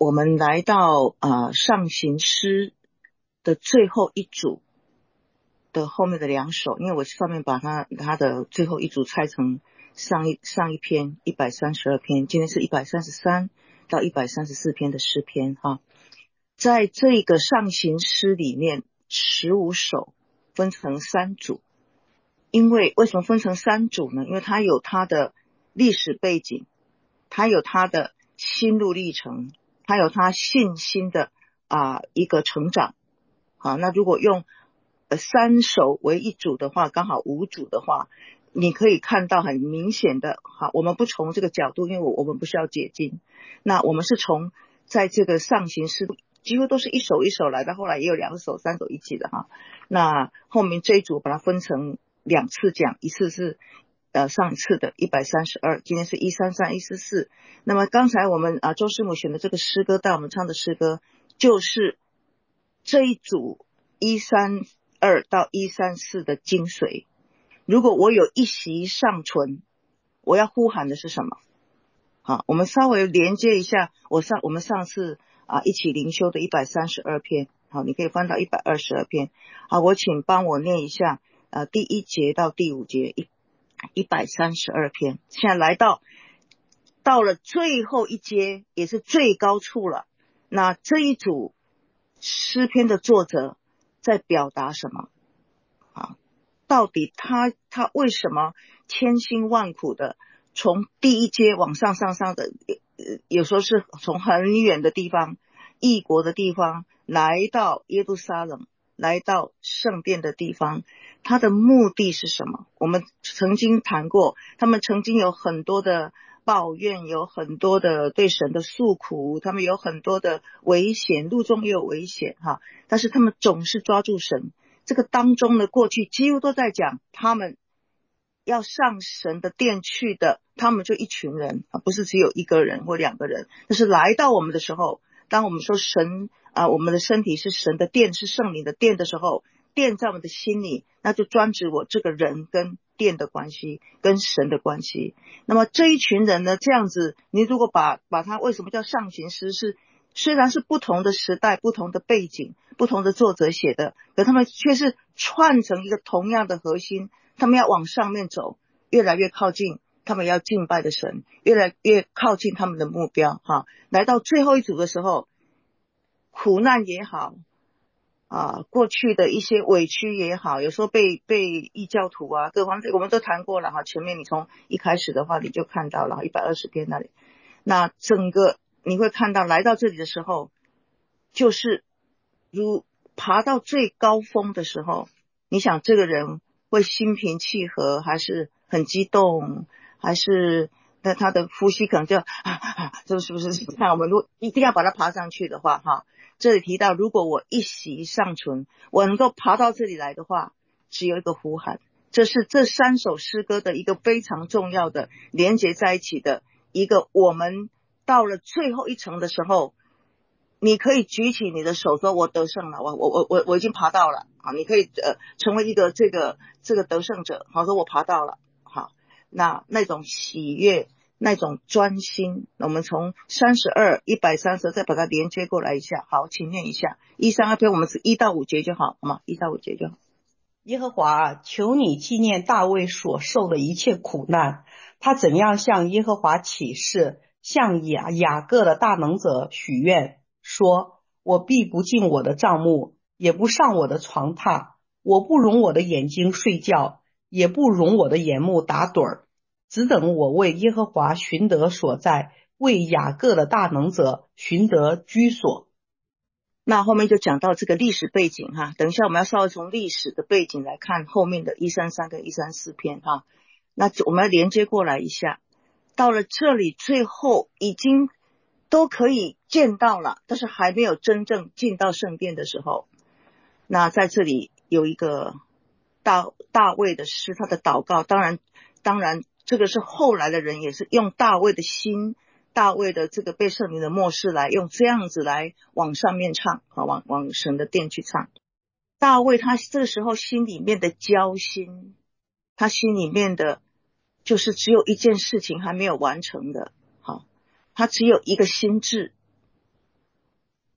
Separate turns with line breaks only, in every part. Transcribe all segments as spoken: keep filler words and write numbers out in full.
我们来到啊、呃、上行诗的最后一组的后面的两首，因为我上面把它它的最后一组拆成上一上一篇一百三十二篇，今天是一百三十三到一百三十四篇的诗篇哈。在这个上行诗里面，十五首分成三组。因为为什么分成三组呢？因为它有它的历史背景，它有它的心路历程，它有它信心的啊、呃、一个成长。好，那如果用呃三首为一组的话，刚好五组的话，你可以看到很明显的。好，我们不从这个角度，因为我我们不是要解经，那我们是从在这个上行诗几乎都是一首一首来的，后来也有两首三首一起的哈。那后面这一组把它分成两次讲，一次是呃上次的一百三十二，今天是一三三一四四。那么刚才我们啊周师母选的这个诗歌带我们唱的诗歌，就是这一组一三二到一三四的精髓。如果我有一息尚存，我要呼喊的是什么？好，我们稍微连接一下我上我们上次啊一起灵修的一百三十二篇。好，你可以翻到一百二十二篇。好，我请帮我念一下呃第一节到第五节一一百三十二篇。现在来到到了最后一节，也是最高处了。那这一组诗篇的作者在表达什么？啊，到底他他为什么千辛万苦的从第一阶往上上上的，有时候是从很远的地方，异国的地方来到耶路撒冷，来到圣殿的地方，他的目的是什么？我们曾经谈过，他们曾经有很多的抱怨，有很多的对神的诉苦，他们有很多的危险，路中也有危险哈，但是他们总是抓住神。这个当中呢，过去几乎都在讲他们要上神的殿去的，他们就一群人啊，不是只有一个人或两个人。但是来到我们的时候，当我们说神啊，我们的身体是神的殿，是圣灵的殿的时候，殿在我们的心里，那就专指我这个人跟殿的关系，跟神的关系。那么这一群人呢，这样子，你如果把把它为什么叫上行诗，是虽然是不同的时代、不同的背景、不同的作者写的，可他们却是串成一个同样的核心。他们要往上面走，越来越靠近他们要敬拜的神，越来越靠近他们的目标哈。来到最后一组的时候，苦难也好啊，过去的一些委屈也好，有时候被被异教徒啊各方面我们都谈过了哈。前面你从一开始的话你就看到了一百二十篇那里，那整个你会看到来到这里的时候，就是如爬到最高峰的时候，你想这个人会心平气和，还是很激动，还是那他的呼吸可能就啊啊，这是不是？看我们如果一定要把它爬上去的话哈，这里提到如果我一息尚存，我能够爬到这里来的话，只有一个呼喊。这是这三首诗歌的一个非常重要的连结在一起的一个，我们到了最后一层的时候，你可以举起你的手说我得胜了，我我我我我已经爬到了啊！你可以呃成为一个这个这个得胜者，好，说我爬到了，好，那那种喜悦，那种专心，我们从三十二一百三十再把它连接过来一下。好，请念一下一三二篇，我们是一到五节就好，好吗？一到五节就好。
耶和华，求你纪念大卫所受的一切苦难，他怎样向耶和华起誓，向雅雅各的大能者许愿，说：我必不进我的帐幕，也不上我的床榻，我不容我的眼睛睡觉，也不容我的眼目打盹儿，只等我为耶和华寻得所在，为雅各的大能者寻得居所。
那后面就讲到这个历史背景哈，等一下我们要稍微从历史的背景来看后面的一三三跟一三四篇哈。那我们要连接过来一下，到了这里最后已经都可以见到了，但是还没有真正进到圣殿的时候，那在这里有一个大大卫的诗，他的祷告，当然当然这个是后来的人也是用大卫的心，大卫的这个被圣灵的默示来用这样子来往上面唱，往往神的殿去唱。大卫他这个时候心里面的焦心，他心里面的就是只有一件事情还没有完成的，好，他只有一个心志，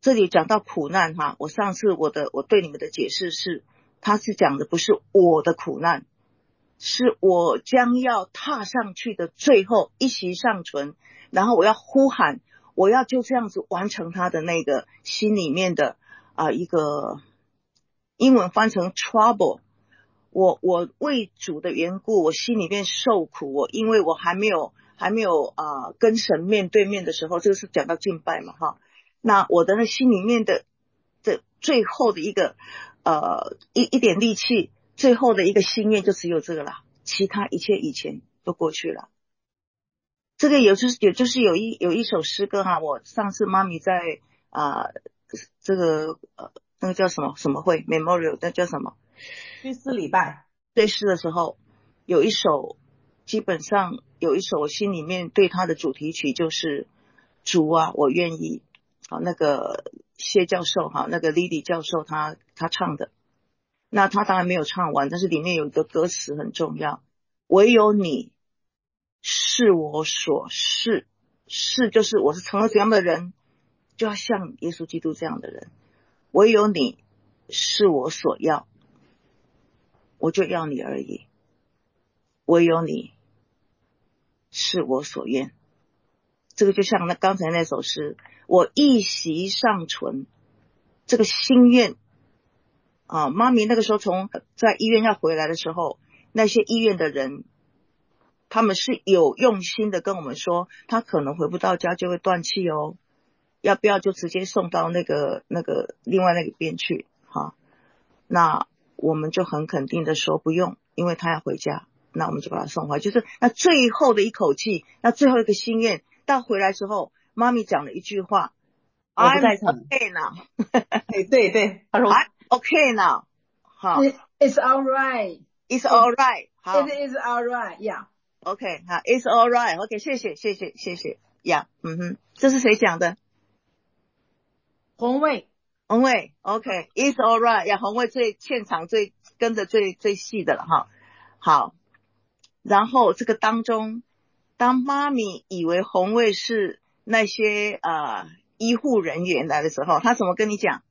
这里讲到苦难哈，我上次我的我对你们的解释是，他是讲的不是我的苦难，是我将要踏上去的最后一息尚存，然后我要呼喊，我要就这样子完成他的那个心里面的啊、呃、一个英文翻成 trouble。我我为主的缘故，我心里面受苦，我因为我还没有还没有啊、呃、跟神面对面的时候，这个是讲到敬拜嘛哈。那我的那心里面的的最后的一个呃一一点力气，最后的一个心愿就只有这个啦，其他一切以前都过去了。这个有就是有就是有一有一首诗歌哈，我上次妈咪在啊、呃、这个呃那个叫什么什么会 memorial 那叫什么
追思礼拜
对诗的时候，有一首基本上有一首我心里面对它的主题曲就是主啊我愿意。好，那个谢教授哈，那个 Lily 教授他他唱的，那他当然没有唱完，但是里面有一个歌词很重要，唯有你是我所是，是就是我是成了怎样的人，就要像耶稣基督这样的人，唯有你是我所要，我就要你而已，唯有你是我所愿。这个就像那刚才那首诗，我一息尚存，这个心愿啊，妈咪那个时候从在医院要回来的时候，那些医院的人他们是有用心的跟我们说，他可能回不到家就会断气哦，要不要就直接送到那个那个另外那个边去哈？那我们就很肯定的说不用，因为他要回家，那我们就把他送回来，就是那最后的一口气，那最后一个心愿。到回来之后，妈咪讲了一句话，
我不
I'm
在场。
okay now
对对对，他说
I'm okay now 好
It, it's all right.
It's
It,
all right 好
it is all right. Yeah.
OK 好 It's all right OK 谢谢谢谢谢谢呀、yeah, 嗯哼，这是谁讲的？
红卫
红卫 OK It's all right 呀、yeah, 红卫最现场最跟着最最细的了哈。好，然后这个当中，当妈咪以为红卫是那些呃医护人员来的时候，他怎么跟你讲？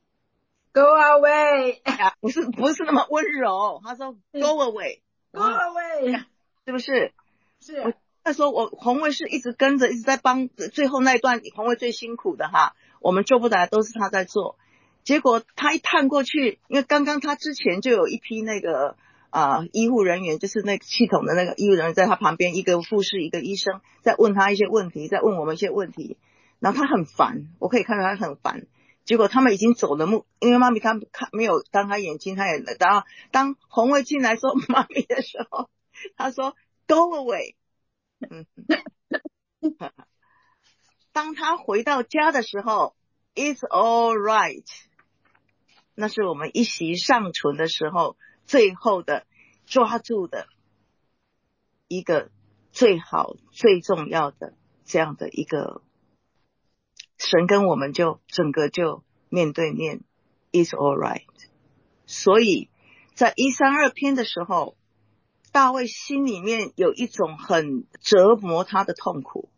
，Go away.
啊，不是不是那么温柔，他说 Go away
Go away.
是不是？我
是
那时候我红卫是一直跟着，一直在帮，最后那一段红卫最辛苦的哈，我们做不来都是他在做。结果他一探过去，因为刚刚他之前就有一批那个啊、呃、医护人员，就是那个系统的那个医护人员在他旁边，一个护士一个医生在问他一些问题，在问我们一些问题，然后他很烦，我可以看到他很烦。结果他们已经走了路，因为妈咪他看没有当他眼睛，他也然后当红卫进来说妈咪的时候，他说 Go away。嗯，当他回到家的时候 It's all right， 那是我们一息尚存的时候最后的抓住的一个最好最重要的这样的一个神跟我们就整个就面对面 It's all right。 所以在一三二篇的时候，大卫心里面有一种很折磨他的痛苦，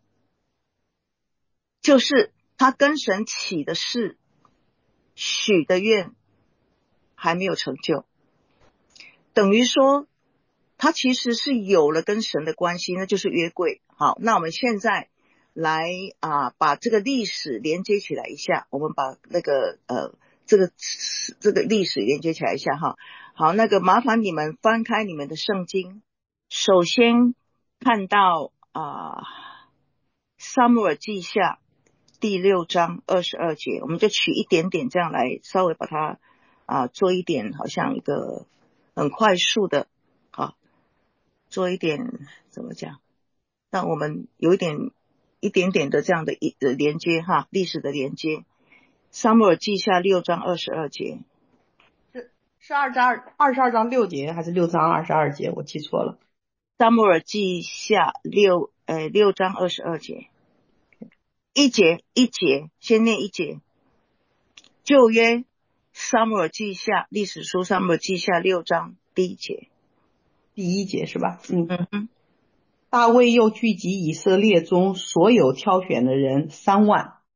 就是他跟神起的誓许的愿还没有成就，等于说他其实是有了跟神的关系，那就是约柜。好，那我们现在来啊、呃，把这个历史连接起来一下，我们把那个呃这个这个历史连接起来一下哈。好，那个麻烦你们翻开你们的圣经，首先看到啊撒母耳记下第六章二十二节，我们就取一点点这样来稍微把它啊做一点好像一个很快速的啊做一点怎么讲，让我们有一点一点点的这样的一的连接哈，历史的连接。撒母耳记下六章二十二节，
是是二章二二十二章六节还是六章二十二节？我记错了。
撒母耳记下六呃六章二十二节，一节一节，先念一节。旧约撒母耳记下历史书撒母耳记下六章第一节，
第一节是吧？嗯
嗯哼。
大卫又聚集以色列中所有挑选的人三万，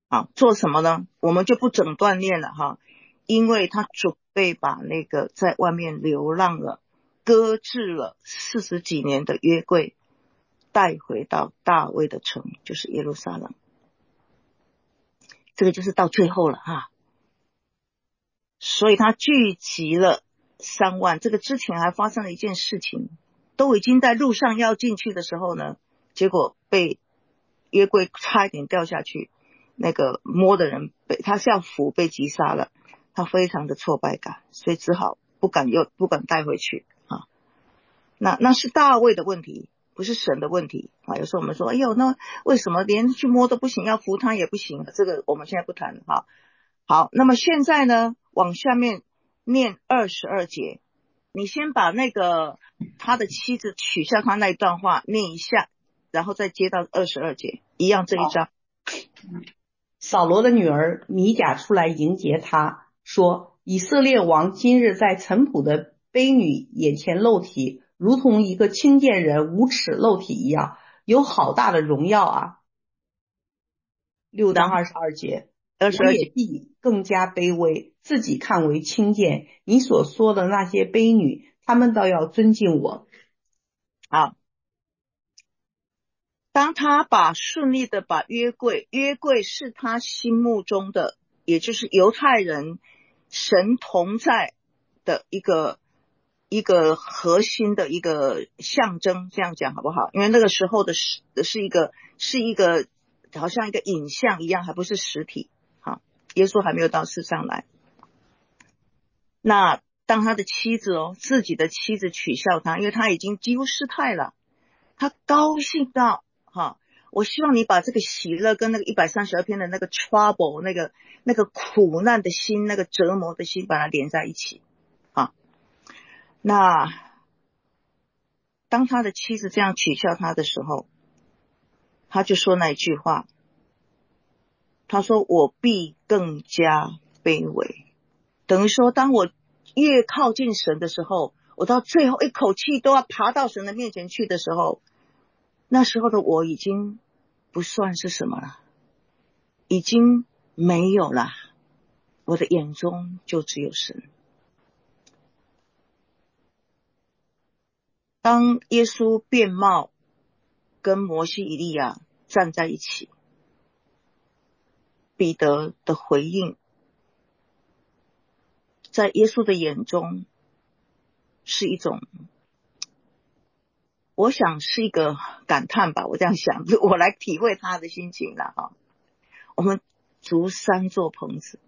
啊，做什么呢？我们就不整段念了哈，因为他准备把那个在外面流浪了、搁置了四十几年的约柜带回到大卫的城，就是耶路撒冷。这个就是到最后了哈。所以他聚集了三万，这个之前还发生了一件事情，都已经在路上要进去的时候呢，结果被约柜差一点掉下去，那个摸的人被他是要扶被击杀了，他非常的挫败感，所以只好不敢又不敢带回去啊。那那是大卫的问题，不是神的问题啊。有时候我们说，哎呦，那为什么连去摸都不行，要扶他也不行？这个我们现在不谈哈。好，那么现在呢，往下面念二十二节，你先把那个他的妻子取笑他那一段话念一下，然后再接到二十二节，一样这一章。
扫罗的女儿米甲出来迎接他，说：以色列王今日在陈仆的卑女眼前露体，如同一个轻贱人无耻露体一样，有好大的荣耀啊。六到二十二节，
二十二节
我也必更加卑微，自己看为轻贱。你所说的那些卑女，他们倒要尊敬我。
好，当他把顺利的把约柜，约柜是他心目中的，也就是犹太人神同在的一个一个核心的一个象征，这样讲好不好？因为那个时候的是是一个是一个好像一个影像一样，还不是实体。好，耶稣还没有到世上来。那当他的妻子哦，自己的妻子取笑他，因为他已经几乎失态了，他高兴到哈，我希望你把这个喜乐跟那个一百三十二篇的那个 trouble 那个那个苦难的心，那个折磨的心，把它连在一起啊。那当他的妻子这样取笑他的时候，他就说那一句话，他说我必更加卑微。等于说当我越靠近神的时候，我到最后一口气都要爬到神的面前去的时候，那时候的我已经不算是什么了，已经没有了，我的眼中就只有神。当耶稣变貌跟摩西以利亚站在一起，彼得的回应在耶稣的眼中是一种，我想是一个感叹吧，我这样想，我来体会他的心情了哈。我们筑三座棚子，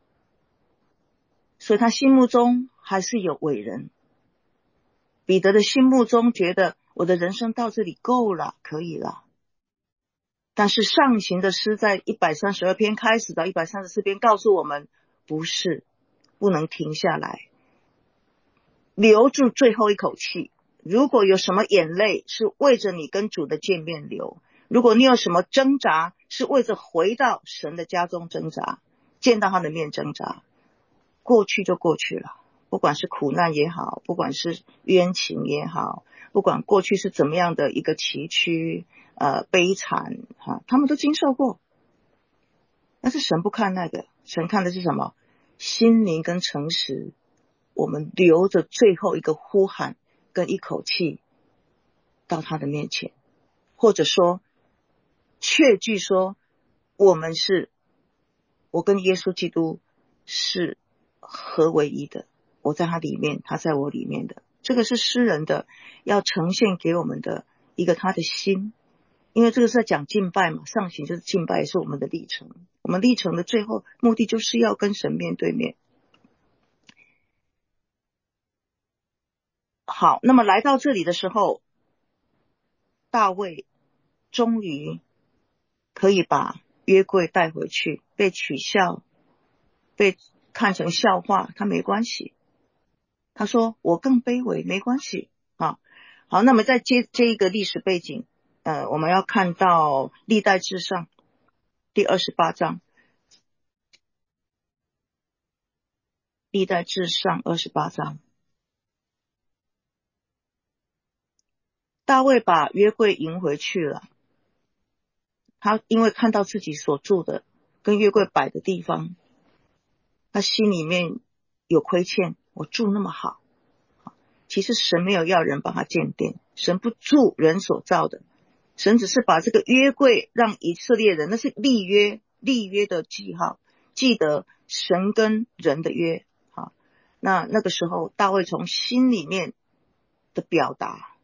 所以他心目中还是有伟人。彼得的心目中觉得我的人生到这里够了，可以了。但是上行的诗在一百三十二篇开始到一百三十四篇告诉我们，不是，不能停下来，留住最后一口气。如果有什么眼泪是为着你跟主的见面流，如果你有什么挣扎是为着回到神的家中挣扎，见到他的面挣扎，过去就过去了。不管是苦难也好，不管是冤情也好，不管过去是怎么样的一个崎岖呃悲惨哈、啊，他们都经受过。但是神不看那个，神看的是什么？心灵跟诚实。我们留着最后一个呼喊跟一口气到他的面前，或者说确据说我们是，我跟耶稣基督是合为一的，我在他里面，他在我里面的，这个是诗人的要呈现给我们的一个他的心。因为这个是在讲敬拜嘛，上行就是敬拜，是我们的历程，我们历程的最后目的就是要跟神面对面。好，那么来到这里的时候，大卫终于可以把约柜带回去，被取笑，被看成笑话，他没关系。他说我更卑微，没关系啊。好，那么再接这一个历史背景，呃，我们要看到历代志上第二十八章，历代志上二十八章，大卫把约柜迎回去了。他因为看到自己所住的跟约柜摆的地方，他心里面有亏欠，我住那么好。其实神没有要人帮他建殿，神不住人所造的，神只是把这个约柜让以色列人，那是立约，立约的记号，记得神跟人的约。好，那那个时候大卫从心里面的表达，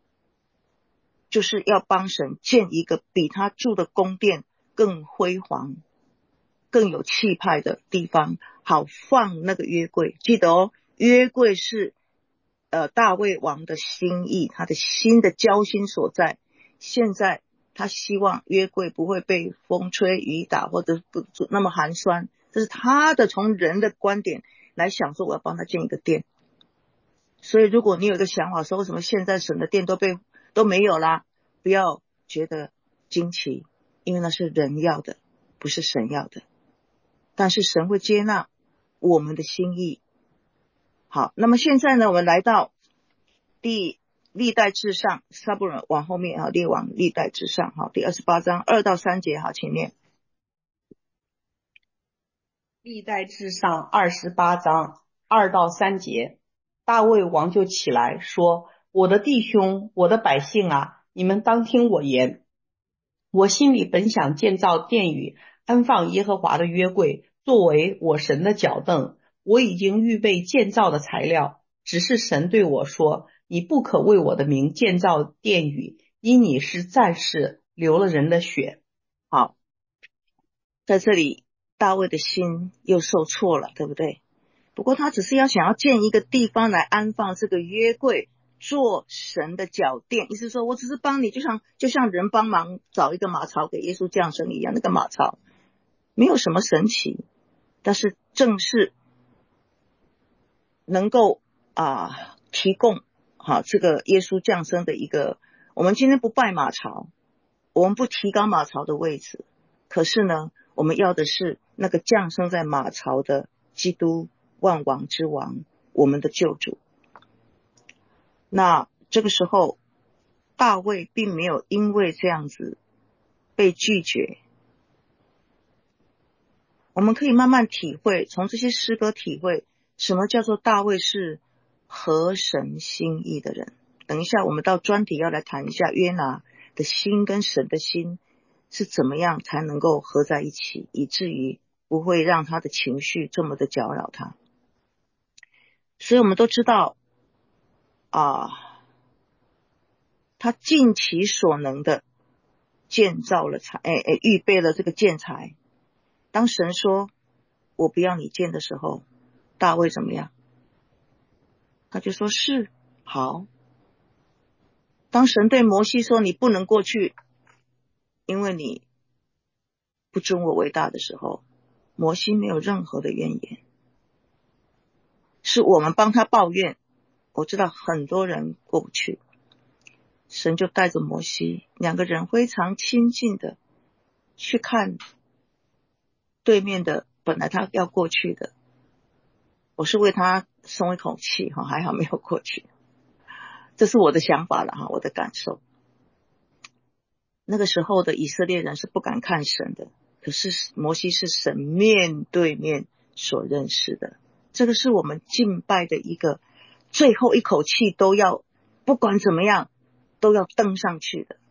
就是要帮神建一个比他住的宫殿更辉煌、更有气派的地方，好放那个约柜。记得哦，约柜是呃大卫王的心意，他的心的交心所在。现在他希望约柜不会被风吹雨打，或者不那么寒酸，这是他的从人的观点来想说，我要帮他建一个殿。所以如果你有一个想法说，为什么现在神的殿都被都没有啦，不要觉得惊奇，因为那是人要的，不是神要的。但是神会接纳我们的心意。好，那么现在呢，我们来到第历代志上，撒布伦往后面哈，列王历代志上哈，第二十八章二到三节哈，请念。
历代志上二十八章二到三节，大卫王就起来说：我的弟兄，我的百姓啊，你们当听我言。我心里本想建造殿宇，安放耶和华的约柜，作为我神的脚凳。我已经预备建造的材料，只是神对我说：你不可为我的名建造殿宇，因你是战士，流了人的血。
好，在这里大卫的心又受挫了，对不对？不过他只是要想要建一个地方来安放这个约柜，做神的脚垫，意思说我只是帮你，就像就像人帮忙找一个马槽给耶稣降生一样，那个马槽没有什么神奇，但是正是能够啊提供好这个耶稣降生的一个。我们今天不拜马槽，我们不提高马槽的位置，可是呢，我们要的是那个降生在马槽的基督，万王之王，我们的救主。那这个时候大卫并没有因为这样子被拒绝。我们可以慢慢体会，从这些诗歌体会什么叫做大卫是合神心意的人。等一下我们到专题要来谈一下约拿的心跟神的心是怎么样才能够合在一起，以至于不会让他的情绪这么的搅扰他。所以我们都知道啊，他尽其所能的建造了材，哎哎，预备了这个建材。当神说我不要你建的时候，大卫怎么样？他就说是好。当神对摩西说你不能过去，因为你不尊我为大的时候，摩西没有任何的怨言。是我们帮他抱怨，我知道很多人过不去，神就带着摩西，两个人非常亲近的去看对面的本来他要过去的，我是为他松一口气，还好没有过去。这是我的想法了，我的感受。那个时候的以色列人是不敢看神的，可是摩西是神面对面所认识的。这个是我们敬拜的一个最后一口气都要，不管怎么样都要登上去的。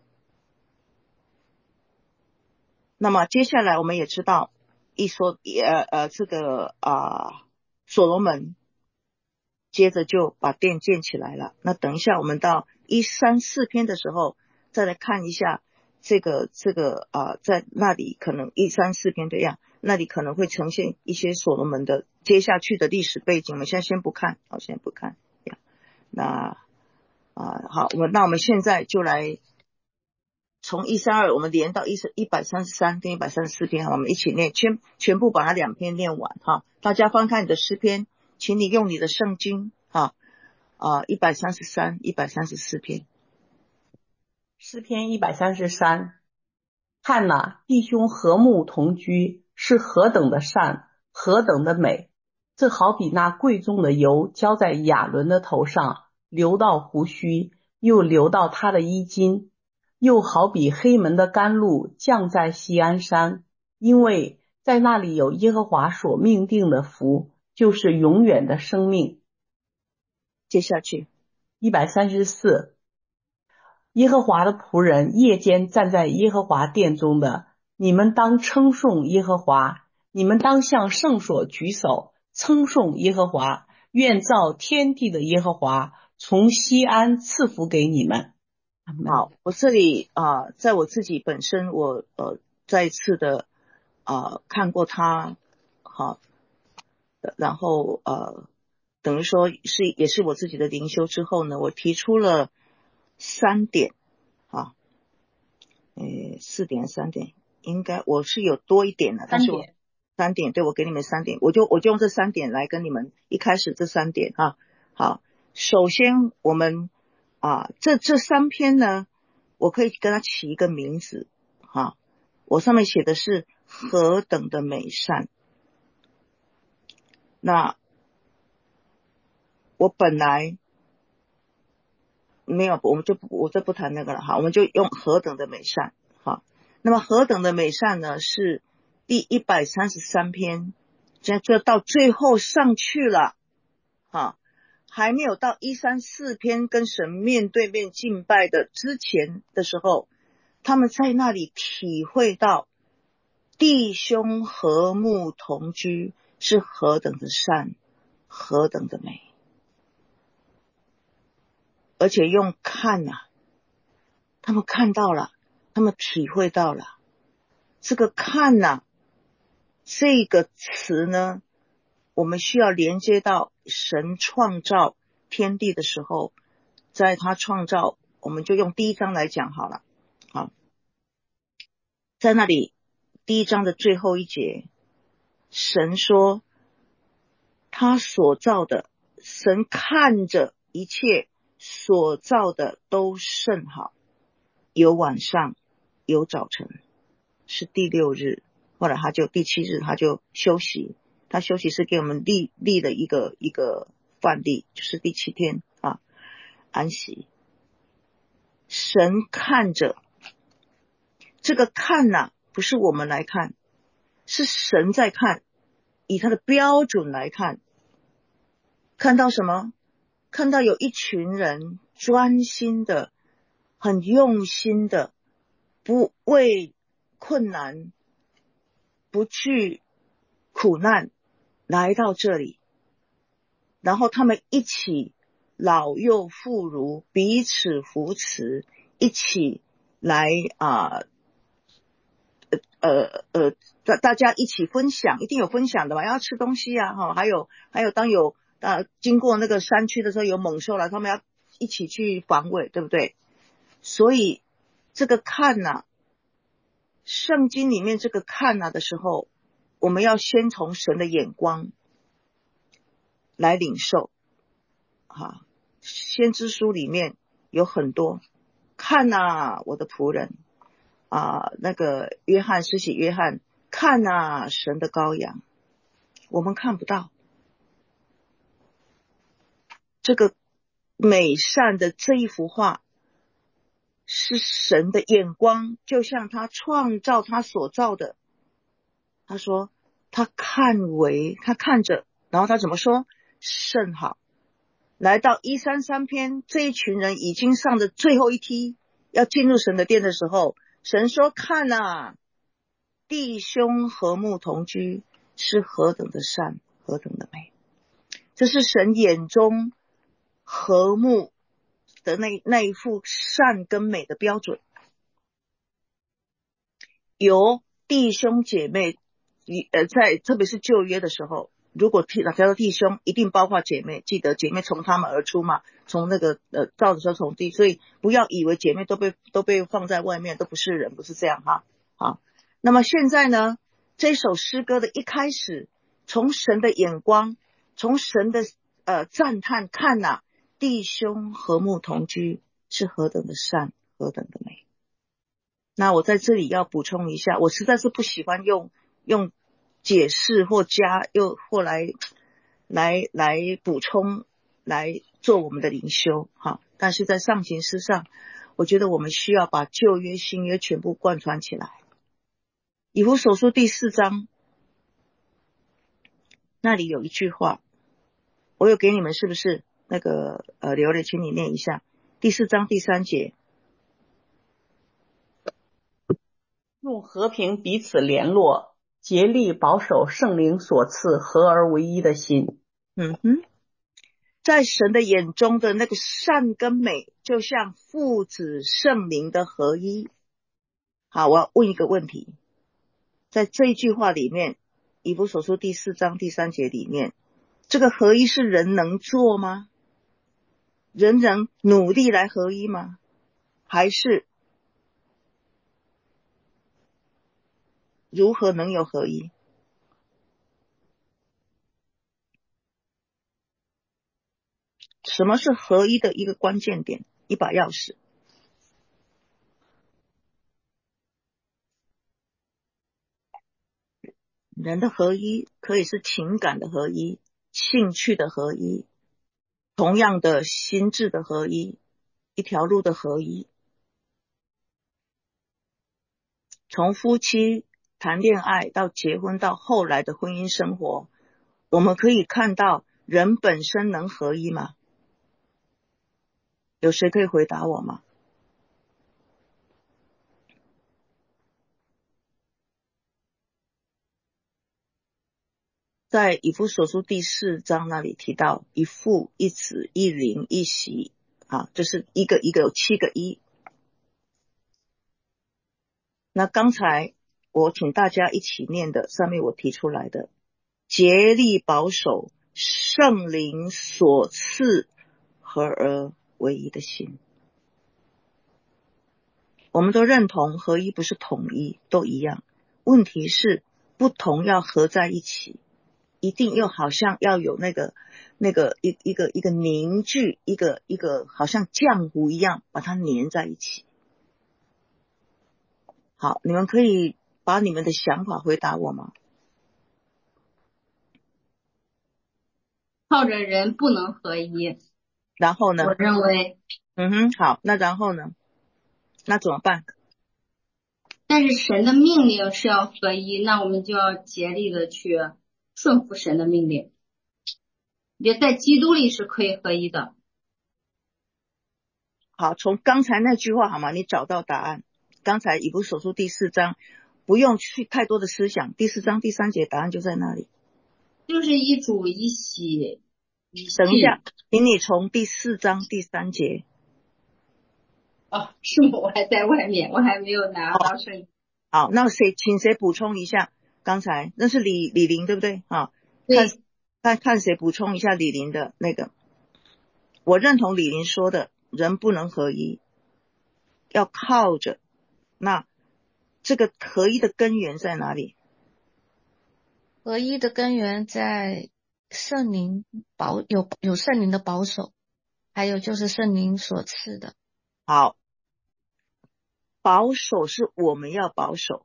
那么接下来我们也知道一说呃呃这个啊所罗门接着就把殿建起来了。那等一下我们到一三四篇的时候再来看一下这个这个啊、呃，在那里可能一三四篇这样，那里可能会呈现一些所罗门的接下去的历史背景。我们现在先不看，好，先不看。那啊、呃、好，我们那我们现在就来从一三二我们连到一百三十三跟一百三十四篇，我们一起念，全全部把它两篇念完哈。大家翻看你的诗篇，请你用你的圣经哈啊一百三十三、一百三十四篇。
诗篇一百三十三，看哪，弟兄和睦同居，是何等的善，何等的美！这好比那贵重的油浇在亚伦的头上，流到胡须，又流到他的衣襟；又好比黑门的甘露降在锡安山，因为在那里有耶和华所命定的福，就是永远的生命。
接下去
一百三十四，耶和华的仆人夜间站在耶和华殿中的，你们当称颂耶和华，你们当向圣所举手，称颂耶和华，愿造天地的耶和华从西安赐福给你们。
好，我这里啊、呃，在我自己本身，我呃再一次的啊、呃、看过他，好，然后呃等于说是也是我自己的灵修之后呢，我提出了三点啊，呃四点三点，应该我是有多一点的，但是我三点，对，我给你们三点，我就我就用这三点来跟你们一开始这三点啊。好，首先我们啊这这三篇呢，我可以跟它起一个名字啊，我上面写的是何等的美善。那我本来没有，我们就不我就不谈那个了哈，我们就用何等的美善。好，那么何等的美善呢，是第一百三十三篇，现在就到最后上去了，哈，还没有到一三四篇跟神面对面敬拜的之前的时候，他们在那里体会到弟兄和睦同居是何等的善，何等的美，而且用看啊，他们看到了，他们体会到了。这个看啊，这个词呢，我们需要连接到神创造天地的时候，在他创造，我们就用第一章来讲好了。好，在那里第一章的最后一节，神说他所造的，神看着一切所造的都甚好，有晚上有早晨，是第六日。后来他就第七日他就休息，他休息是给我们立立了一个一个范例，就是第七天啊安息。神看着，这个看呐、啊，不是我们来看，是神在看，以他的标准来看，看到什么？看到有一群人专心的，很用心的，不畏困难，不惧苦难，来到这里，然后他们一起老幼妇孺彼此扶持，一起来啊呃呃大大家一起分享，一定有分享的吧，要吃东西啊哈，还有还有当有啊经过那个山区的时候，有猛兽来，他们要一起去防卫，对不对？所以这个看呐、啊，圣经里面这个看呐、啊、的时候，我们要先从神的眼光来领受哈。先知书里面有很多看呐、啊，我的仆人啊，那个约翰施洗约翰看呐、啊，神的羔羊，我们看不到这个美善的这一幅画，是神的眼光，就像他创造他所造的。他说他看为他看着，然后他怎么说？甚好。来到一三三篇，这一群人已经上的最后一梯，要进入神的殿的时候，神说看啊，弟兄和睦同居是何等的善，何等的美。这是神眼中和睦的那那一副善跟美的标准。有弟兄姐妹呃，在特别是旧约的时候，如果提到弟兄，一定包括姐妹，记得姐妹从他们而出嘛，从那个呃造的时候从地，所以不要以为姐妹都被都被放在外面，都不是人，不是这样哈。好，那么现在呢，这首诗歌的一开始，从神的眼光，从神的呃赞叹看呐、啊，弟兄和睦同居是何等的善，何等的美。那我在这里要补充一下，我实在是不喜欢用用解释或加又或来来来补充来做我们的灵修哈，但是在上行诗上，我觉得我们需要把旧约新约全部贯穿起来。以弗所书第四章那里有一句话，我有给你们，是不是？那个呃，刘磊，请你念一下第四章第三节。
用和平彼此联络，竭力保守圣灵所赐合而为一的心。
嗯哼，在神的眼中的那个善跟美，就像父子圣灵的合一。好，我要问一个问题，在这一句话里面，以弗所书第四章第三节里面，这个合一是人能做吗？人能努力来合一吗？还是如何能有合一？什么是合一的一个关键点？一把钥匙。人的合一可以是情感的合一，兴趣的合一，同样的心智的合一，一条路的合一。从夫妻谈恋爱到结婚到后来的婚姻生活，我们可以看到人本身能合一吗？有谁可以回答我吗？在以弗所书第四章那里提到一父一子一灵一喜啊，这是一个一个有七个一。那刚才我请大家一起念的，上面我提出来的，竭力保守圣灵所赐合而为一的心。我们都认同合一不是统一，都一样，问题是不同要合在一起，一定又好像要有那个那个一一个一个凝聚，一个一个好像浆糊一样把它粘在一起。好，你们可以把你们的想法回答我吗？
靠着人不能合一。
然后呢？
我认为。
嗯哼，好，那然后呢？那怎么办？
但是神的命令是要合一，那我们就要竭力的去顺服神的命令。也在基督里是可以合一的。
好，从刚才那句话好吗？你找到答案。刚才以弗所书第四章，不用去太多的思想，第四章第三节答案就在那里。
就是一主一喜一信。
等一下，请你从第四章第三节。
哦，是吗？我还在外面，我还没有拿到圣经。
好，那谁请谁补充一下？刚才那是李李玲对不对啊？
对。
看看看谁补充一下李玲的那个。我认同李玲说的，人不能合一，要靠着。那这个合一的根源在哪里？
合一的根源在圣灵保有有圣灵的保守，还有就是圣灵所赐的。
好，保守是我们要保守，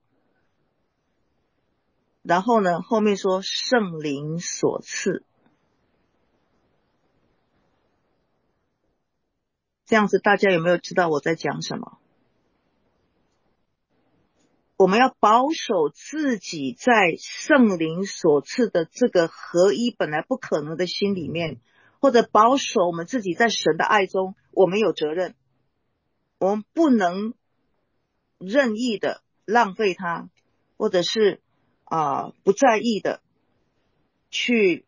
然后呢，后面说圣灵所赐，这样子大家有没有知道我在讲什么？我们要保守自己在圣灵所赐的这个合一本来不可能的心里面，或者保守我们自己在神的爱中，我们有责任，我们不能任意的浪费它，或者是啊、呃、不在意的去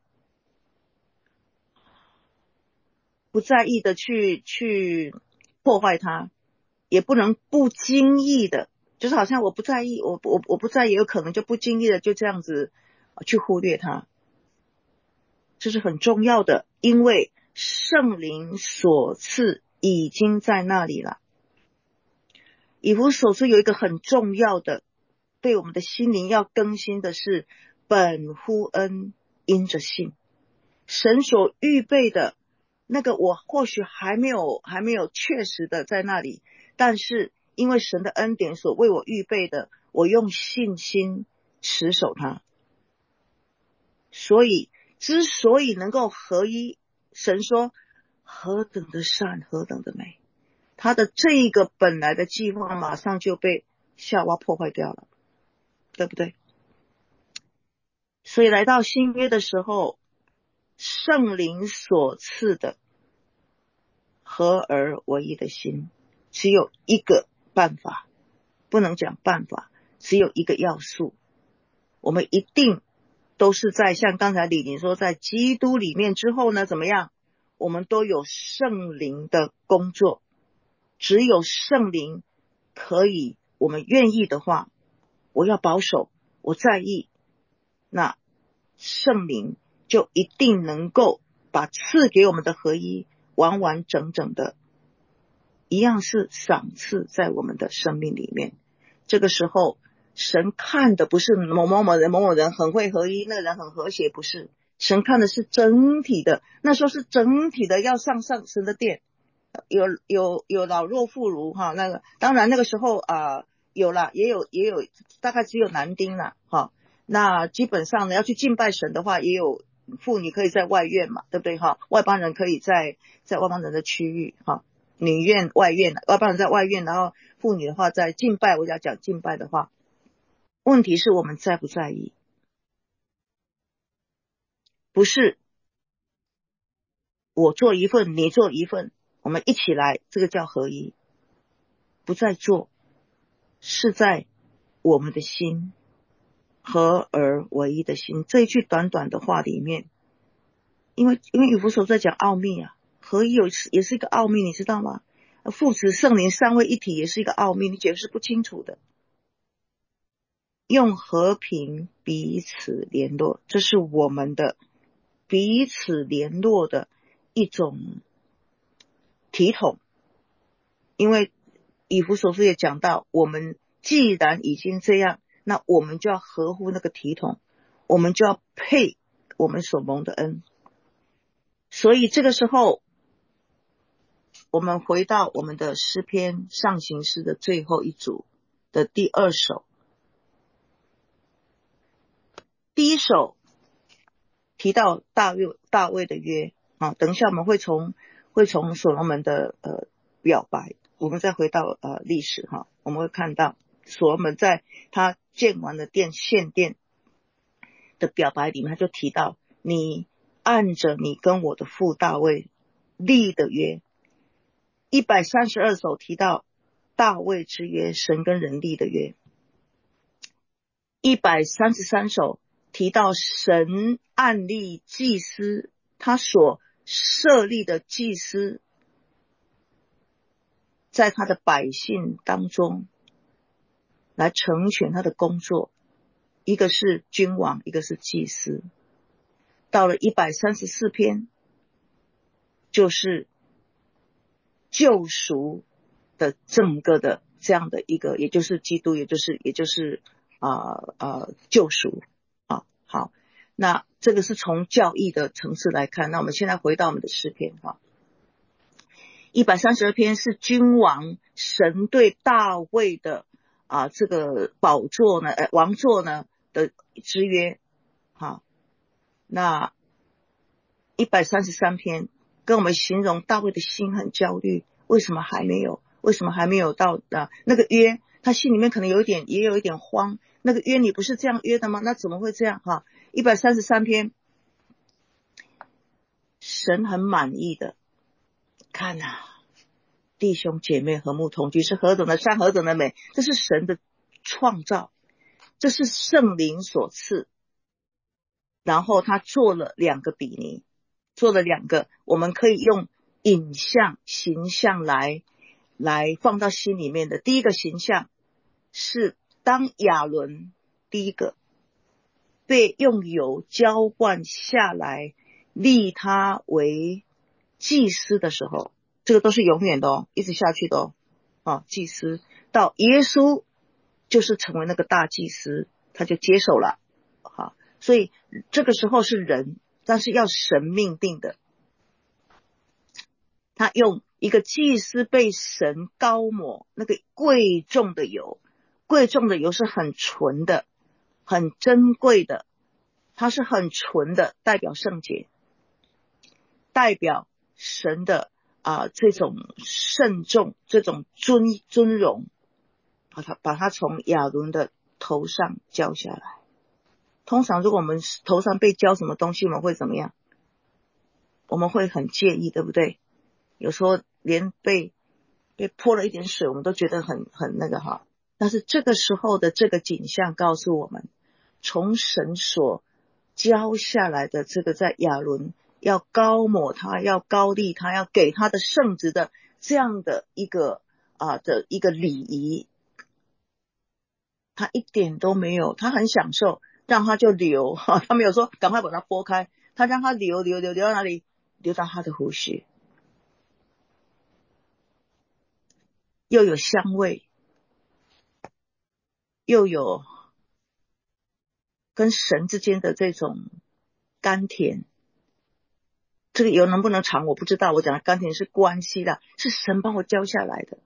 不在意的去去破坏它，也不能不经意的，就是好像我不在意，我我我不在意，有可能就不经意的就这样子去忽略它，这是很重要的，因为圣灵所赐已经在那里了。以弗所书有一个很重要的，对我们的心灵要更新的是本乎恩，因着信。神所预备的那个，我或许还没有还没有确实的在那里，但是因为神的恩典所为我预备的，我用信心持守它。所以之所以能够合一，神说何等的善，何等的美，他的这一个本来的计划马上就被夏娃破坏掉了，对不对？ 所以来到新约的时候，圣灵所赐的合而为一的心，只有一个办法，不能讲办法，只有一个要素，我们一定都是在像刚才李宁说，在基督里面之后呢，怎么样？我们都有圣灵的工作，只有圣灵可以，我们愿意的话，我要保守，我在意，那圣灵就一定能够把赐给我们的合一完完整整的一样是赏赐在我们的生命里面。这个时候神看的不是某某某人某某人很会合一，那个人很和谐，不是，神看的是整体的，那时候是整体的要上上神的殿，有有有老弱妇孺哈，那个当然那个时候啊、呃、有了，也有也有大概只有男丁了哈。那基本上呢，要去敬拜神的话，也有妇女可以在外院嘛，对不对哈？外邦人可以在在外邦人的区域哈，女院外院，外邦人在外院，然后妇女的话在敬拜。我要讲敬拜的话，问题是我们在不在意？不是我做一份，你做一份，我们一起来，这个叫合一。不在做，是在我们的心，合而为一的心。这一句短短的话里面，因为因为以弗所在讲奥秘啊，合一有也是一个奥秘，你知道吗？父子圣灵三位一体也是一个奥秘，你解释不清楚的。用和平彼此联络，这是我们的彼此联络的一种体统。因为以弗所书也讲到，我们既然已经这样，那我们就要合乎那个体统，我们就要配我们所蒙的恩。所以这个时候我们回到我们的诗篇上行诗的最后一组的第二首。第一首提到大卫大卫的约啊，等一下我们会从会从所罗门的呃表白，我们再回到呃历史哈，我们会看到所罗门在他建完了殿献殿的表白里面，他就提到你按着你跟我的父大卫立的约。一百三十二首提到大卫之约，神跟人立的约。一百三十三首提到神按立祭司，他所设立的祭司在他的百姓当中来成全他的工作，一个是君王，一个是祭司。到了一百三十四篇就是救赎的整个的这样的一个，也就是基督，也就是也就是啊啊、呃、救赎啊。好，那这个是从教义的层次来看。那我们现在回到我们的诗篇哈，一百三十二篇是君王神对大卫的啊这个宝座呢，呃王座呢的之约。好，那一百三十三篇跟我们形容大卫的心很焦虑，为什么还没有？为什么还没有到啊？那个约，他心里面可能有一点，也有一点慌。那个约你不是这样约的吗？那怎么会这样？哈，一百三十三篇，神很满意的，看啊，弟兄姐妹和睦同居是何等的善，何等的美，这是神的创造，这是圣灵所赐。然后他做了两个比拟。做了两个，我们可以用影像形象来来放到心里面的。第一个形象是当亚伦第一个被用油浇灌下来立他为祭司的时候，这个都是永远的哦，一直下去的哦。啊，祭司到耶稣就是成为那个大祭司，他就接手了。好，所以这个时候是人，但是要神命定的。他用一个祭司被神膏抹，那个贵重的油，贵重的油是很纯的，很珍贵的，它是很纯的，代表圣洁，代表神的啊、呃、这种慎重，这种尊尊荣，把它把它从亚伦的头上浇下来。 通常如果我们头上被浇什么东西，我们会怎么样？我们会很介意，对不对？有时候连被被泼了一点水，我们都觉得很很那个哈。但是这个时候的这个景象告诉我们，从神所浇下来的这个在亚伦要高抹他，要高立他，要给他的圣职的这样的一个啊的一个礼仪，他一点都没有，他很享受，让他就流哈，他没有说赶快把它拨开，他让他流流流流到哪里？流到他的胡须，又有香味，又有跟神之间的这种甘甜。这个油能不能尝我不知道，我讲的甘甜是关系的，是神帮我浇下来的。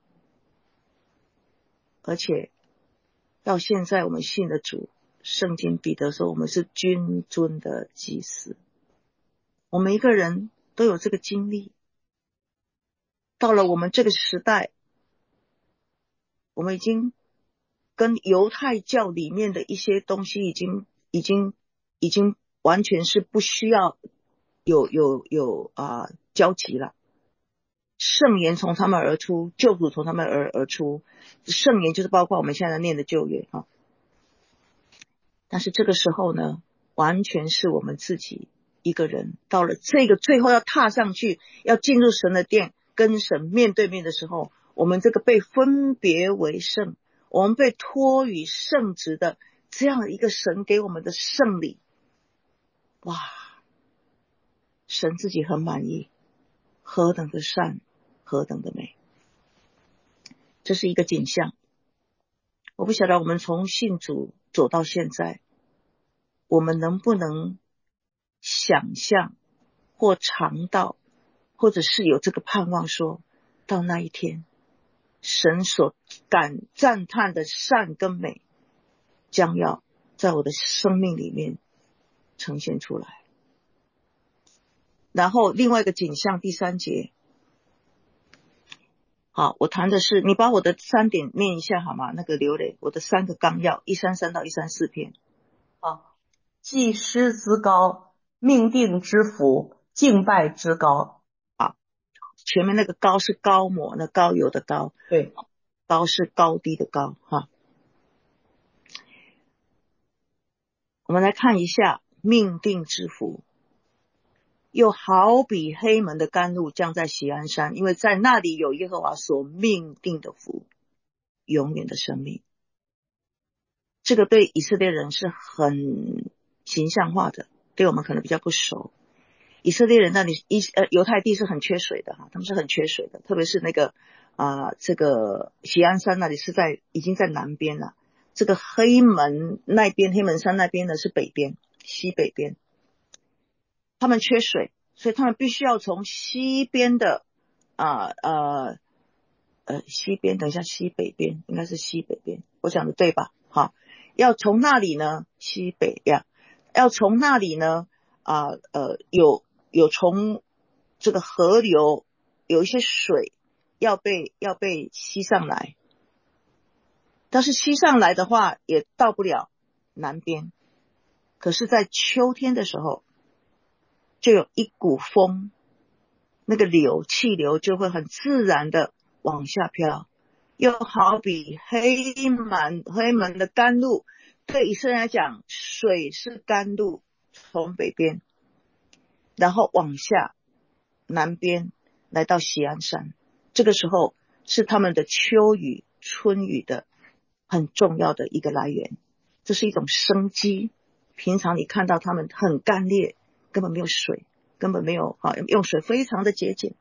而且到现在我们信的主，圣经彼得说我们是君尊的祭司，我们一个人都有这个经历。到了我们这个时代，我们已经跟犹太教里面的一些东西已经已经已经完全是不需要有有有啊、呃、交集了。圣言从他们而出，救主从他们而而出，圣言就是包括我们现在念的旧约啊。但是这个时候呢，完全是我们自己一个人到了这个最后要踏上去，要进入神的殿，跟神面对面的时候，我们这个被分别为圣，我们被托与圣职的这样一个神给我们的圣礼，哇，神自己很满意，何等的善，何等的美。这是一个景象。我不晓得我们从信主走到现在，我们能不能想象或尝到，或者是有这个盼望，说到那一天神所感赞叹的善跟美将要在我的生命里面呈现出来。然后另外一个景象，第三节，好，我谈的是，你把我的三点念一下好吗？那个刘磊，我的三个纲要，一三三到一三四篇。
好，祭师之高，命定之福，敬拜之高。
好，前面那个高是高抹，那高油的高，
对，
高是高低的高哈。我们来看一下命定之福。又好比黑门的甘露降在锡安山，因为在那里有耶和华所命定的福，永远的生命。这个对以色列人是很形象化的，对我们可能比较不熟。以色列人那里呃犹太地是很缺水的哈，他们是很缺水的，特别是那个啊、呃、这个锡安山那里是在已经在南边了，这个黑门那边黑门山那边呢是北边西北边，他们缺水，所以他们必须要从西边的啊 呃, 呃呃西边，等一下西北边应该是西北边，我讲的对吧？好，要从那里呢西北呀，要从那里呢啊 呃, 呃有有从这个河流有一些水要被要被吸上来，但是吸上来的话也到不了南边，可是在秋天的时候就有一股风，那个流气流就会很自然的往下飘，又好比黑门黑门的甘露，对以色列来讲，水是甘露，从北边然后往下南边来到锡安山，这个时候是他们的秋雨春雨的很重要的一个来源，这是一种生机。平常你看到他们很干裂，根本没有水，根本没有啊，用水非常的节俭。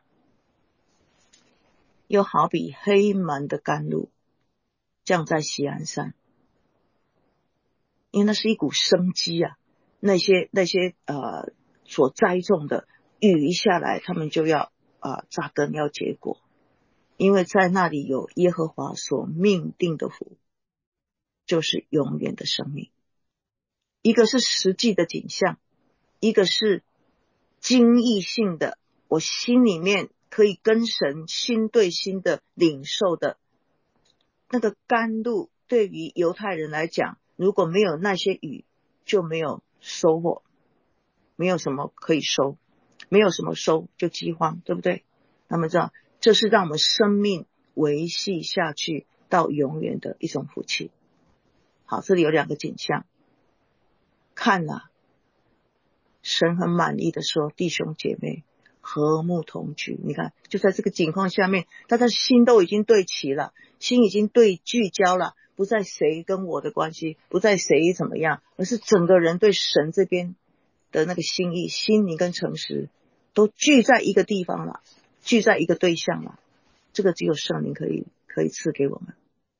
又好比黑门的甘露降在锡安山，因为那是一股生机啊，那些那些呃所栽种的雨一下来，他们就要啊、呃、扎根要结果，因为在那里有耶和华所命定的福，就是永远的生命。一个是实际的景象，一个是经义性的，我心里面可以跟神心对心的领受的那个甘露。对于犹太人来讲，如果没有那些雨， 就没有收获，没有什么可以收，没有什么收就饥荒，对不对？那么这样，这是让我们生命维系下去到永远的一种福气。好，这里有两个景象，看啊，神很满意的说，弟兄姐妹和睦同居。你看，就在这个境况下面，大家心都已经对齐了，心已经对聚焦了，不在谁跟我的关系，不在谁怎么样，而是整个人对神这边的那个心意、心灵跟诚实都聚在一个地方了，聚在一个对象了。这个只有圣灵可以可以赐给我们。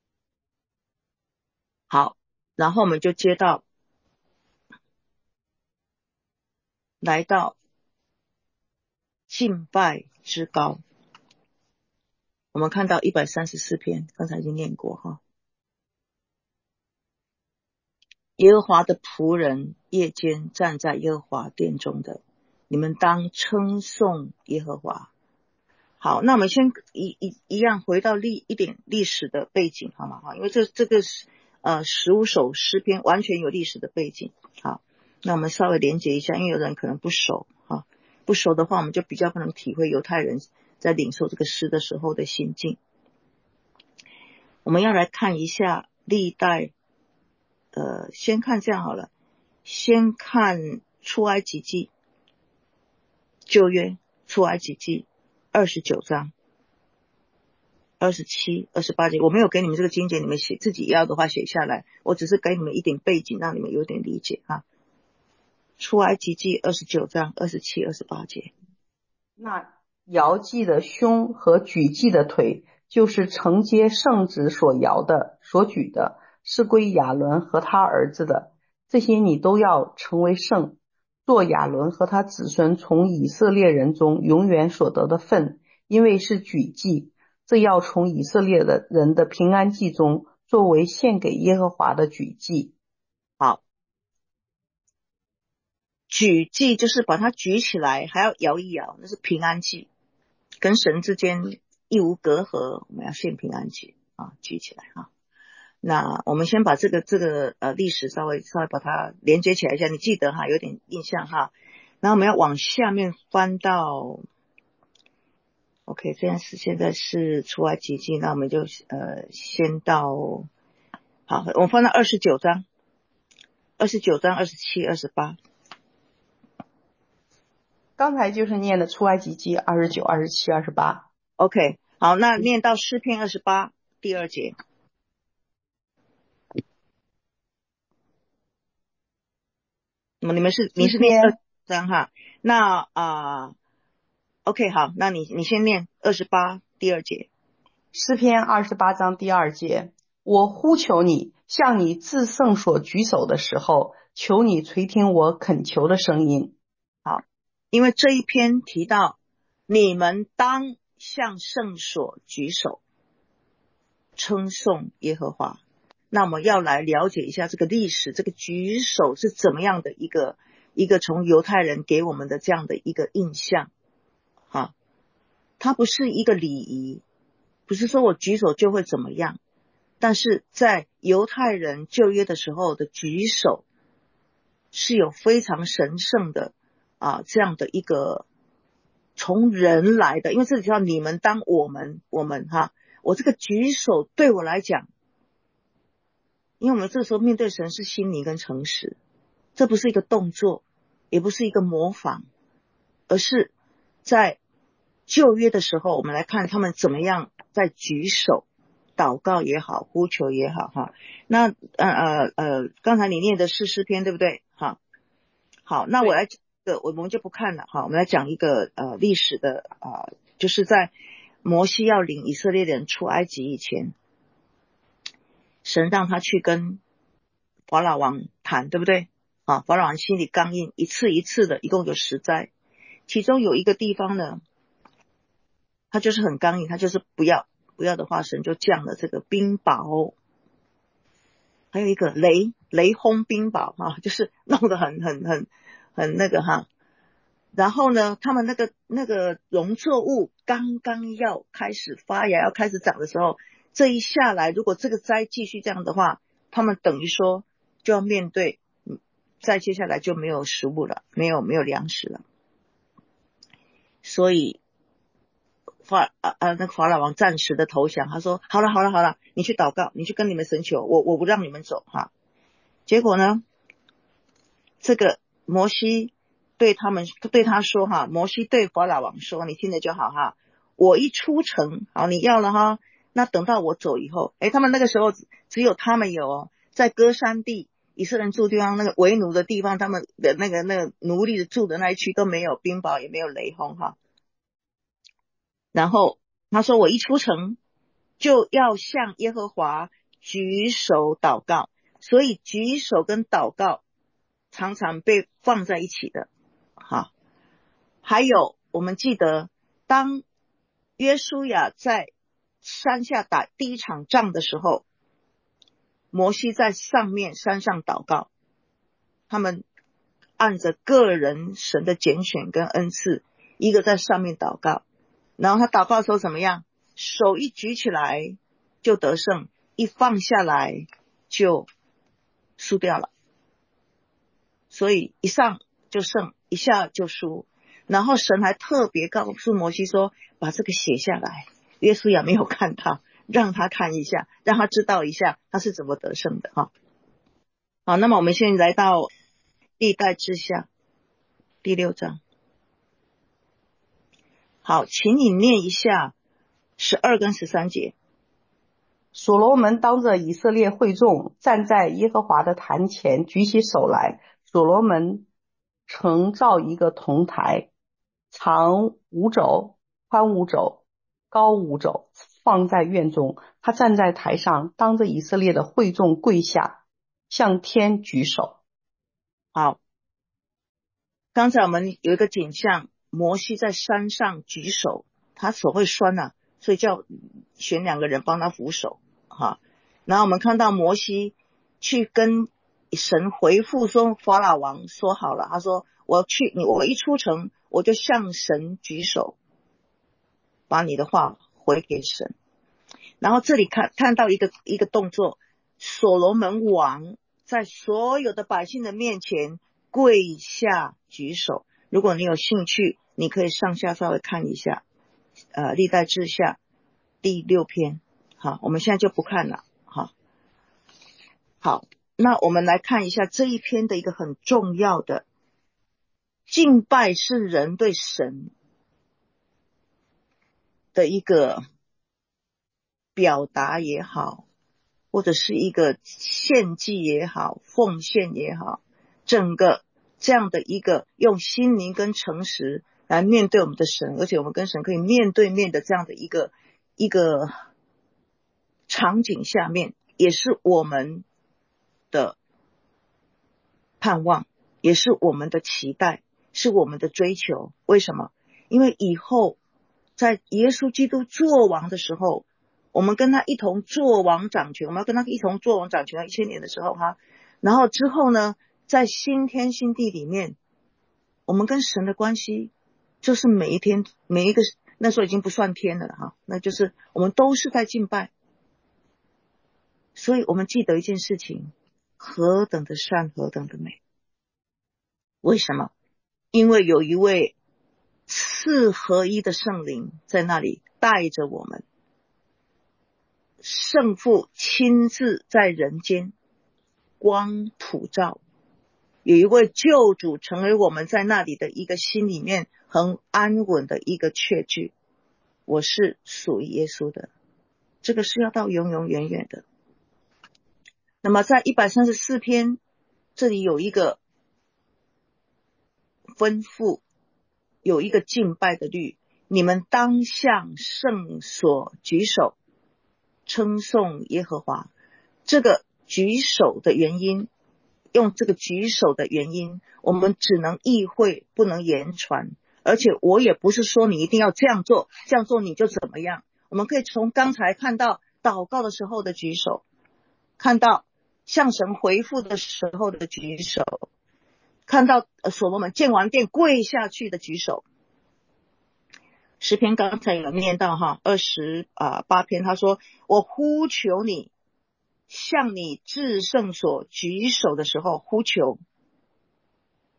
好，然后我们就接到来到敬拜之高。我们看到一百三十四篇，刚才已经念过哈。耶和华的仆人夜间站在耶和华殿中的，你们当称颂耶和华。好，那我们先一一一样回到历一点历史的背景好吗？哈，因为这这个呃十五首诗篇完全有历史的背景。好，那我们稍微连结一下，因为有人可能不熟哈，不熟的话，我们就比较不能体会犹太人在领受这个诗的时候的心境。我们要来看一下历代，呃，先看这样好了，先看出埃及记，旧约出埃及记二十九章二十七、二十八节，我没有给你们这个经节，你们写自己要的话写下来，我只是给你们一点背景，让你们有点理解啊。出埃及记二十九章二十七、二十八节。
那摇祭的胸和举祭的腿，就是承接圣旨所摇的、所举的，是归亚伦和他儿子的。这些你都要成为圣，做亚伦和他子孙从以色列人中永远所得的份，因为是举祭，这要从以色列的人的平安祭中作为献给耶和华的举祭。
好，举祭就是把它举起来，还要摇一摇，那是平安祭，跟神之间一无隔阂，我们要献平安祭啊，举起来啊。那我们先把这个这个呃历史稍微稍微把它连接起来一下，你记得哈，有点印象哈。然后我们要往下面翻到 ，OK， 这样是现在是出埃及记，那我们就呃先到，好，我们翻到二十九章，二十九章二十七、二十八。
刚才就是念的出埃及记二十九、二十七、二十八。
OK， 好，那念到诗篇二十八第二节。那么你们是你是念二章哈？那啊、呃、，OK， 好，那你你先念二十八第二节。
诗篇二十八章第二节，我呼求你，向你至圣所举手的时候，求你垂听我恳求的声音。
好，因为这一篇提到你们当向圣所举手，称颂耶和华。那我们要来了解一下这个历史，这个举手是怎么样的一个一个从犹太人给我们的这样的一个印象哈，它不是一个礼仪，不是说我举手就会怎么样，但是在犹太人旧约的时候的举手是有非常神圣的啊这样的一个从人来的，因为这里叫你们当我们我们哈，我这个举手对我来讲，因为我们这时候面对神是心灵跟诚实，这不是一个动作，也不是一个模仿，而是在旧约的时候，我们来看他们怎么样在举手祷告也好，呼求也好哈。那呃呃呃，刚才你念的是诗篇对不对？哈，好，那我来讲一个，我们就不看了哈，我们来讲一个呃历史的啊、呃，就是在摩西要领以色列人出埃及以前，神让他去跟法老王谈，对不对？啊，法老王心里刚硬，一次一次的，一共有十灾，其中有一个地方呢，他就是很刚硬，他就是不要，不要的话，神就降了这个冰雹，还有一个雷雷轰冰雹哈、啊，就是弄得很很很很那个哈。然后呢，他们那个那个农作物刚刚要开始发芽，要开始长的时候，这一下来，如果这个灾继续这样的话，他们等于说就要面对再接下来就没有食物了，没有没有粮食了。所以法啊啊那个法老王暂时的投降，他说好了好了好了，你去祷告，你去跟你们神求，我我不让你们走哈。结果呢，这个摩西对他们对他说哈，摩西对法老王说，你听着就好哈，我一出城，好你要了哈，那等到我走以后，诶他们那个时候只有他们有哦，在歌山地以色列人住地方，那个为奴的地方，他们的那个那个奴隶住的那一区都没有冰雹，也没有雷轰哈。然后他说我一出城就要向耶和华举手祷告，所以举手跟祷告常常被放在一起的哈。还有我们记得当约书亚在山下打第一场仗的时候，摩西在上面山上祷告，他们按着个人神的拣选跟恩赐，一个在上面祷告，然后他祷告的时候怎么样？手一举起来就得胜，一放下来就输掉了。所以一上就胜，一下就输。然后神还特别告诉摩西说，把这个写下来。约书亚没有看到，让他看一下，让他知道一下他是怎么得胜的哈。好，那么我们现在来到历代志下第六章。好，请你念一下十二跟十三节。
所罗门当着以色列会众，站在耶和华的坛前，举起手来。所罗门成造一个铜台，长五肘，宽五肘，高五肘，放在院中。他站在台上，当着以色列的会众跪下，向天举手。
好，刚才我们有一个景象，摩西在山上举手，他手会酸啊，所以叫选两个人帮他扶手哈。然后我们看到摩西去跟神回复说，法老王说好了，他说我去你我一出城我就向神举手，把你的话回给神。然后这里看看到一个一个动作，所罗门王在所有的百姓的面前跪下举手。如果你有兴趣，你可以上下稍微看一下呃，历代志下第六篇。好，我们现在就不看了。好，好，那我们来看一下这一篇的一个很重要的，敬拜是人对神的一个表达也好，或者是一个献祭也好，奉献也好，整个这样的一个用心灵跟诚实来面对我们的神，而且我们跟神可以面对面的这样的一个一个场景下面，也是我们的盼望，也是我们的期待，是我们的追求。为什么？因为以后在耶稣基督作王的时候，我们跟他一同作王掌权，我们要跟他一同作王掌权到一千年的时候哈，然后之后呢，在新天新地里面，我们跟神的关系就是每一天每一个，那时候已经不算天了哈，那就是我们都是在敬拜。所以我们记得一件事情，何等的善，何等的美。为什么？因为有一位四合一的圣灵在那里带着我们，圣父亲自在人间光普照，有一位救主成为我们在那里的一个心里面很安稳的一个确据，我是属于耶稣的，这个是要到永永远远的。那么在一百三十四篇这里有一个吩咐，有一个敬拜的律，你们当向圣所举手，称颂耶和华。这个举手的原因，用这个举手的原因，我们只能意会，不能言传。而且我也不是说你一定要这样做，这样做你就怎么样。我们可以从刚才看到祷告的时候的举手，看到向神回复的时候的举手，看到所罗门建完殿跪下去的举手。诗篇刚才有念到哈，二十八篇他说，我呼求你，向你至圣所举手的时候呼求，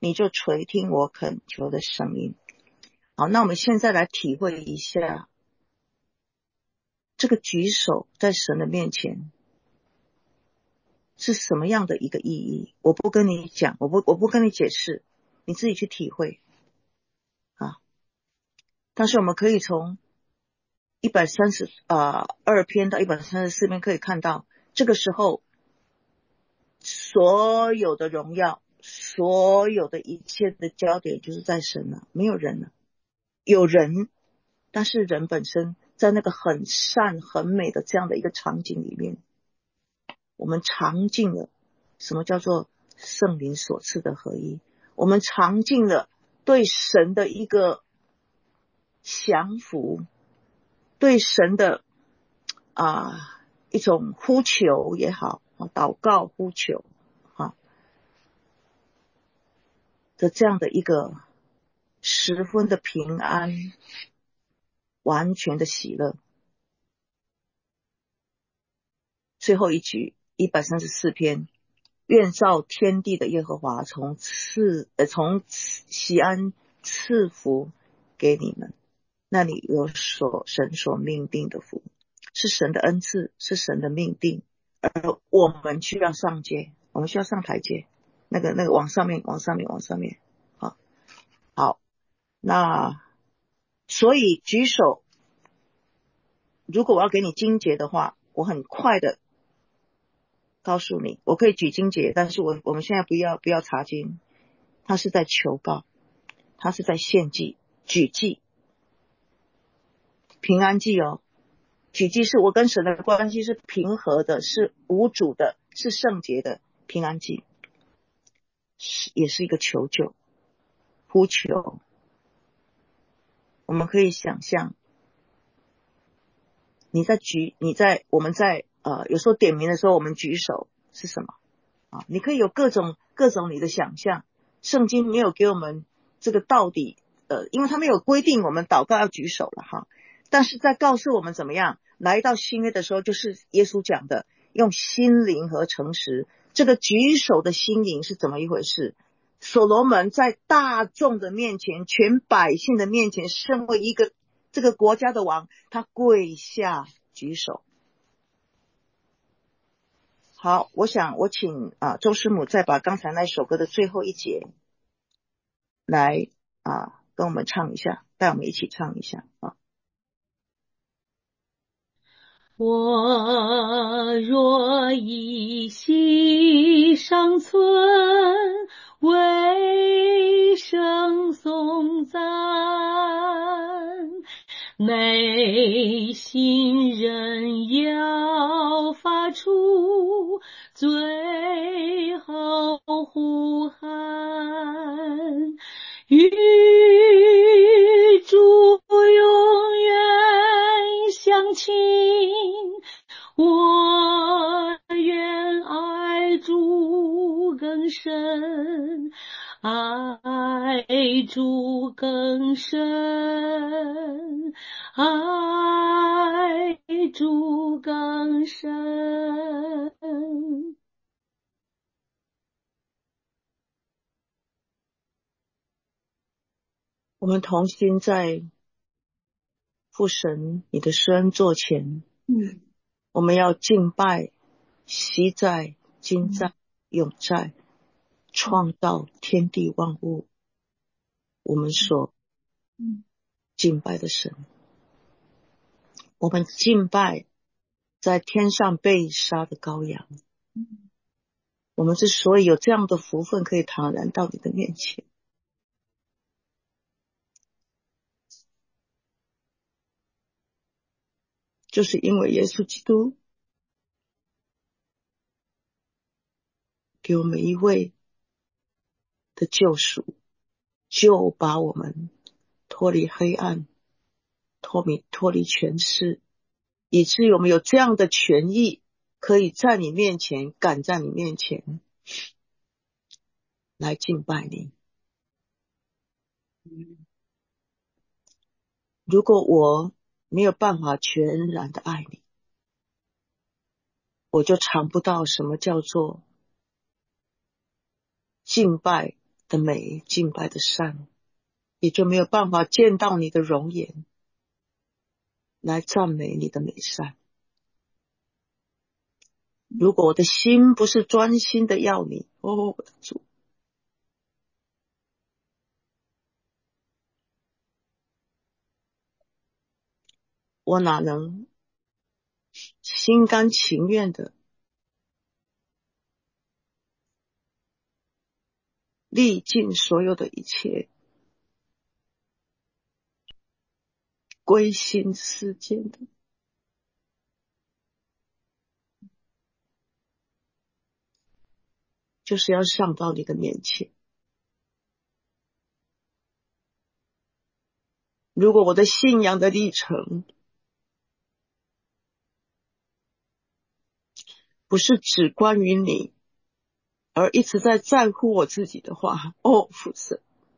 你就垂听我恳求的声音。好，那我们现在来体会一下这个举手在神的面前是什么样的一个意义。我不跟你讲，我不我不跟你解释，你自己去体会啊。但是我们可以从一百三十二篇到一百三十四篇可以看到，这个时候所有的荣耀，所有的一切的焦点就是在神了，没有人了。有人，但是人本身在那个很善很美的这样的一个场景里面，我们尝尽了什么叫做圣灵所赐的合一，我们尝尽了对神的一个降服，对神的啊一种呼求也好，祷告呼求啊的这样的一个十分的平安，完全的喜乐。最后一句一百三十四篇，愿造天地的耶和华从赐呃从西安赐福给你们，那里有所神所命定的福，是神的恩赐，是神的命定，而我们需要上阶，我们需要上台阶，那个那个往上面往上面往上面。好，好，那所以举手，如果我要给你经节的话，我很快的告诉你，我可以举经节，但是我我们现在不要不要查经，他是在求告，他是在献祭，举祭，平安祭哦。举祭是我跟神的关系是平和的，是无主的，是圣洁的。平安祭是也是一个求救呼求。我们可以想象，你在举你在我们在呃有时候点名的时候，我们举手是什么啊？你可以有各种各种你的想象。圣经没有给我们这个到底呃，因为他没有规定我们祷告要举手了哈，但是在告诉我们怎么样来到新约的时候，就是耶稣讲的用心灵和诚实。这个举手的心灵是怎么一回事？所罗门在大众的面前，全百姓的面前，身为一个这个国家的王，他跪下举手。好，我想我请啊周师母再把刚才那首歌的最后一节来啊跟我们唱一下，带我们一起唱一下啊。
我若一息尚存，为声颂赞，内心仍要发出最后呼喊，与主永远相亲，我愿爱主更深，爱主更深，爱主更深。
我们同心在父神你的施恩座前，
嗯，
我们要敬拜昔在今在永在创造天地万物我们所敬拜的神。我们敬拜在天上被杀的羔羊。我们之所以有这样的福分可以坦然到你的面前，就是因为耶稣基督给我们一位的救赎，就把我们脱离黑暗，脱离脱离权势，以至于我们有这样的权益，可以在你面前，敢在你面前来敬拜你。如果我没有办法全然的爱你，我就尝不到什么叫做敬拜的美，敬拜的善，也就没有办法见到你的容颜，来赞美你的美善。如果我的心不是专心的要你，哦，我的主，我哪能心甘情愿的历尽所有的一切，归心似箭的，就是要上到你的面前。如果我的信仰的历程不是只关于你，而一直在在乎我自己的话，哦，父神，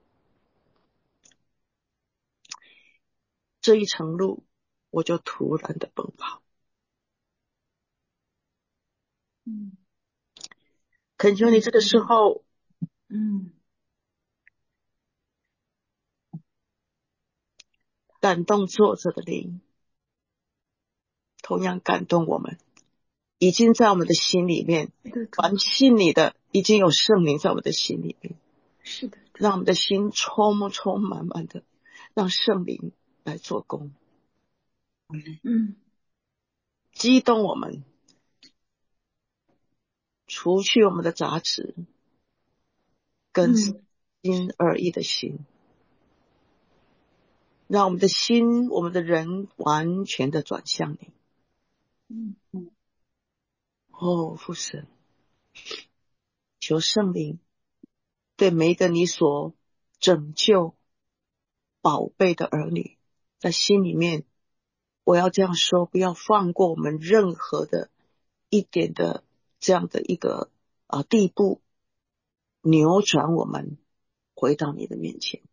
这一程路我就突然的奔跑。
嗯
恳求你这个时候
嗯
感动作者的灵，同样感动我们，已经在我们的心里面，
是的，
凡信你的已经有圣灵在我们的心里面，
是的，
让我们的心充充满满的，让圣灵来做工，
嗯
激动我们，除去我们的杂质，跟
嗯
心二意的心，让我们的心，我们的人完全的转向你。
嗯嗯
哦，父神，求圣灵对每一个你所拯救宝贝的儿女，在心里面，我要这样说，不要放过我们任何的一点的这样的一个啊地步，扭转我们回到你的面前。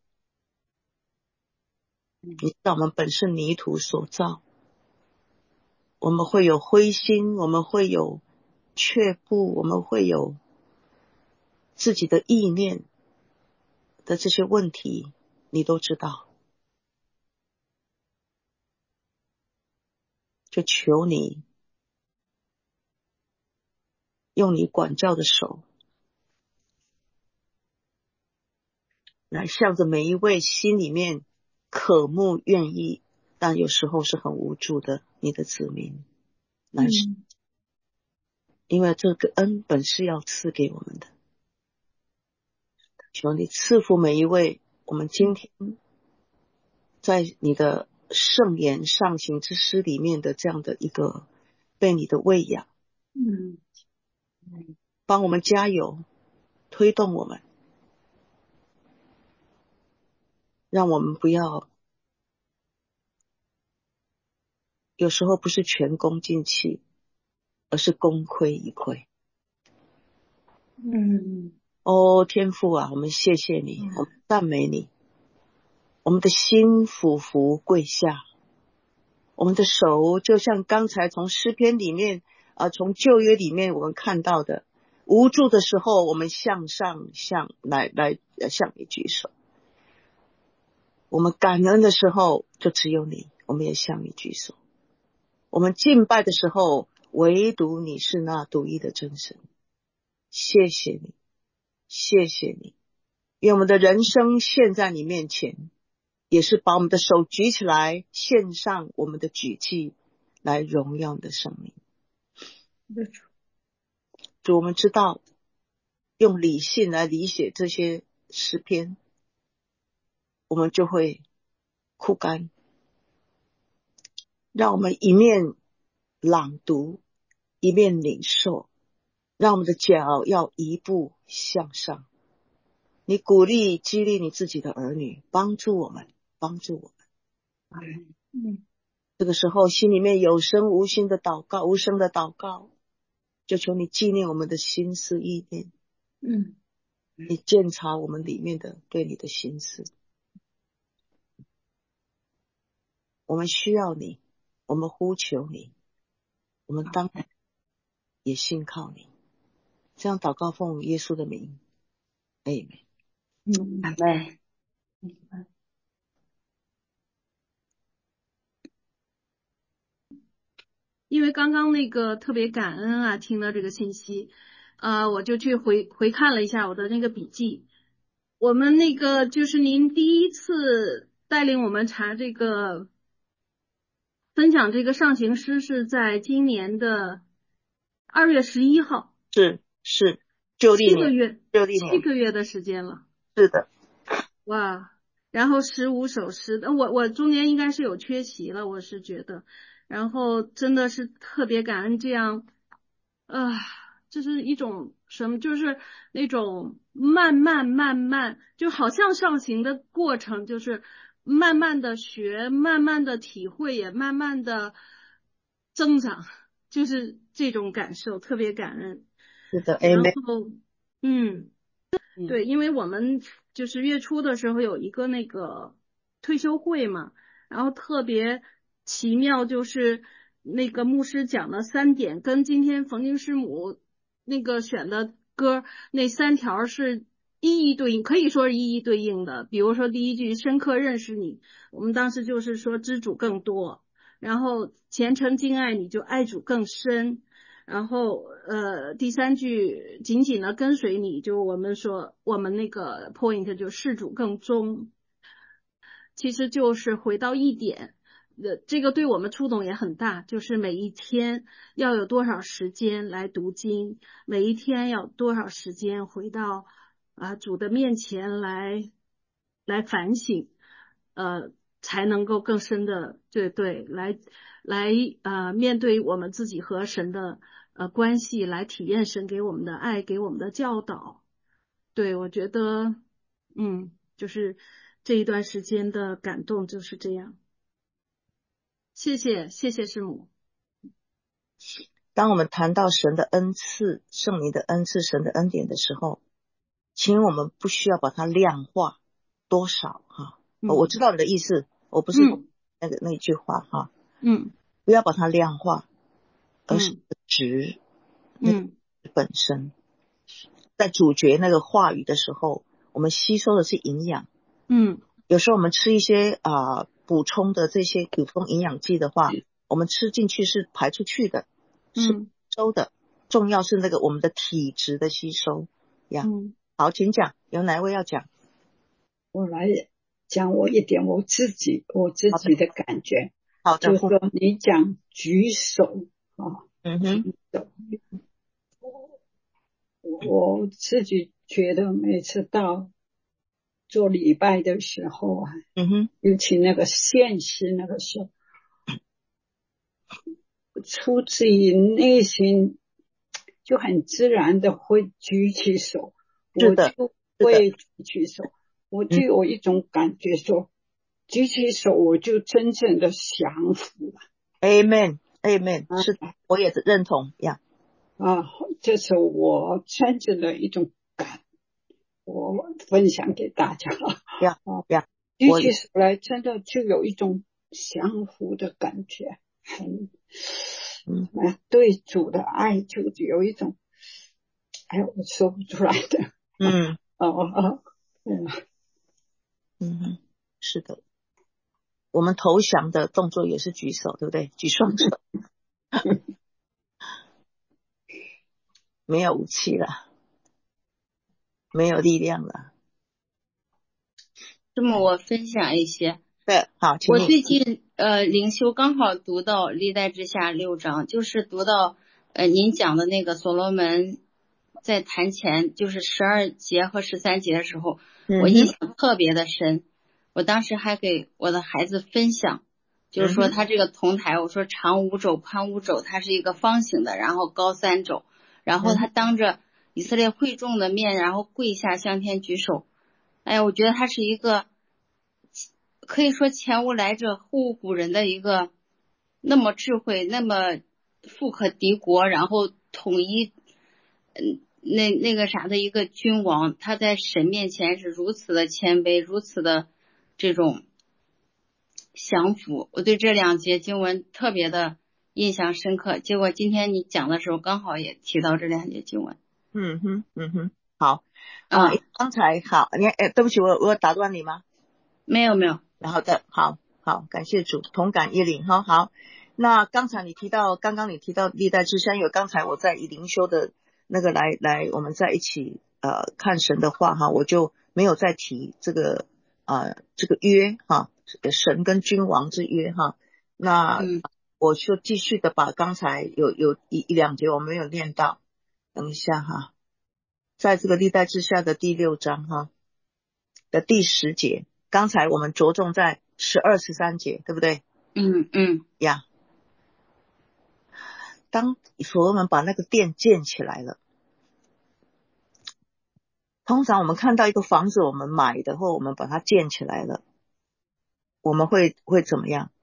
你知道我们本是泥土所造，我们会有灰心，我们会有却步，我们会有自己的意念的这些问题，你都知道。就求你用你管教的手来向着每一位心里面渴慕愿意但有时候是很无助的你的子民来，
嗯
因为这个恩本是要赐给我们的。求你赐福每一位我们今天在你的圣言上行之诗里面的这样的一个被你的喂养，
嗯
帮我们加油，推动我们，让我们不要有时候不是前功尽弃，而是功亏一篑。
嗯
哦，天父啊，我们谢谢你，我们赞美你，我们的心俯伏跪下，我们的手就像刚才从诗篇里面啊、呃，从旧约里面我们看到的，无助的时候我们向上向来来向你举手，我们感恩的时候就只有你，我们也向你举手，我们敬拜的时候唯独你是那独一的真神。谢谢你，谢谢你，愿我们的人生献在你面前，也是把我们的手举起来，献上我们的举祭，来荣耀你的生命。主，我们知道用理性来理解这些诗篇，我们就会枯干，让我们一面朗读，一面领受，让我们的脚要一步向上。你鼓励激励你自己的儿女，帮助我们，帮助我们。
嗯
这个时候心里面有声无心的祷告，无声的祷告，就求你纪念我们的心思意念，
嗯
你鉴察我们里面的对你的心思。我们需要你，我们呼求你，我们当然也信靠你。这样祷告奉耶稣的名，阿们。
嗯，
阿门。
因为刚刚那个特别感恩啊，听到这个信息，呃，我就去回回看了一下我的那个笔记。我们那个就是您第一次带领我们查这个分享这个上行诗是在今年的二月十一号，
是是旧历年，
七个月七
旧历年
个月的时间了。
是的，
哇，然后十五首诗，呃我我中间应该是有缺席了，我是觉得，然后真的是特别感恩这样，啊、这是一种什么？就是那种慢慢慢慢，就好像上行的过程，就是慢慢的学，慢慢的体会，也慢慢的增长，就是这种感受，特别感恩。
是的
然
，Amen。
后，嗯。对，因为我们就是月初的时候有一个那个退休会嘛，然后特别奇妙，就是那个牧师讲了三点，跟今天冯经师母那个选的歌那三条是一一对应，可以说是一一对应的。比如说第一句深刻认识你，我们当时就是说知主更多，然后虔诚敬爱你就爱主更深。然后呃，第三句紧紧的跟随你，就我们说我们那个 point 就事主更忠，其实就是回到一点，呃，这个对我们触动也很大，就是每一天要有多少时间来读经，每一天要多少时间回到啊、主的面前来来反省，呃，才能够更深的对对来来呃面对我们自己和神的呃关系，来体验神给我们的爱，给我们的教导。对，我觉得，嗯，就是这一段时间的感动就是这样。谢谢，谢谢师母。
当我们谈到神的恩赐、圣灵的恩赐、神的恩典的时候，请我们不需要把它量化多少哈、
嗯
我知道你的意思，我不是
嗯
那个、那句话哈、
嗯
不要把它量化，而是
嗯
值那个
嗯
本身。在咀嚼那个话语的时候，我们吸收的是营养。
嗯
有时候我们吃一些啊、呃补充的这些补充营养剂的话，我们吃进去是排出去的，是
嗯
收的。重要是那个我们的体质的吸收呀。
嗯
好，请讲，有哪一位要讲？
我来讲我一点我自己我自己的感觉，
好的，
就是说你讲举手啊，
嗯哼，
举手，我自己觉得每次到做礼拜的时候啊，
嗯哼，
尤其那个现实那个时候，出自于内心就很自然的会举起手，我就会举起手，我就有一种感觉说，举起手我就真正的降服了。
Amen Amen， 是，我也是认同呀。
啊，这是我真正的一种感，我分享给大家了。
呀呀，
举起手来，真的就有一种降服的感觉，很，
嗯，
啊，对主的爱就有一种，哎，我说不出来的。
嗯，
哦哦，嗯
嗯，是的。我们投降的动作也是举手，对不对？举双手。没有武器了，没有力量了。
这么我分享一些。
对，好，请
我
你。
最近呃灵修刚好读到历代志下六章，就是读到呃您讲的那个所罗门在坛前，就是十二节和十三节的时候，
嗯、
我印象特别的深。我当时还给我的孩子分享，就是说他这个铜台，我说长五肘，宽五肘，它是一个方形的，然后高三肘，然后他当着以色列会众的面，然后跪下向天举手。哎呀，我觉得他是一个可以说前无来者后无古人的一个那么智慧，那么富可敌国，然后统一嗯那那个啥的一个君王，他在神面前是如此的谦卑，如此的这种降服。我对这两节经文特别的印象深刻，结果今天你讲的时候刚好也提到这两节经文。
嗯哼，嗯哼， 好，啊、呃，刚才好，你哎，对不起，我我有打断你吗？
没有没有。
然后的，好好，感谢主，同感一领哈。好，那刚才你提到，刚刚你提到历代志下，因为刚才我在以灵修的那个来来，我们在一起呃看神的话哈，我就没有再提这个呃这个约哈，神跟君王之约哈。那、嗯、我就继续的把刚才有有一一两节我没有念到，等一下哈，在这个历代志下的第六章哈的第十节，刚才我们着重在十二十三节，对不对？
嗯嗯
呀。当所罗门把那个殿建起来了，通常我们看到一个房子，我们买的或我们把它建起来了，我们会会怎么样？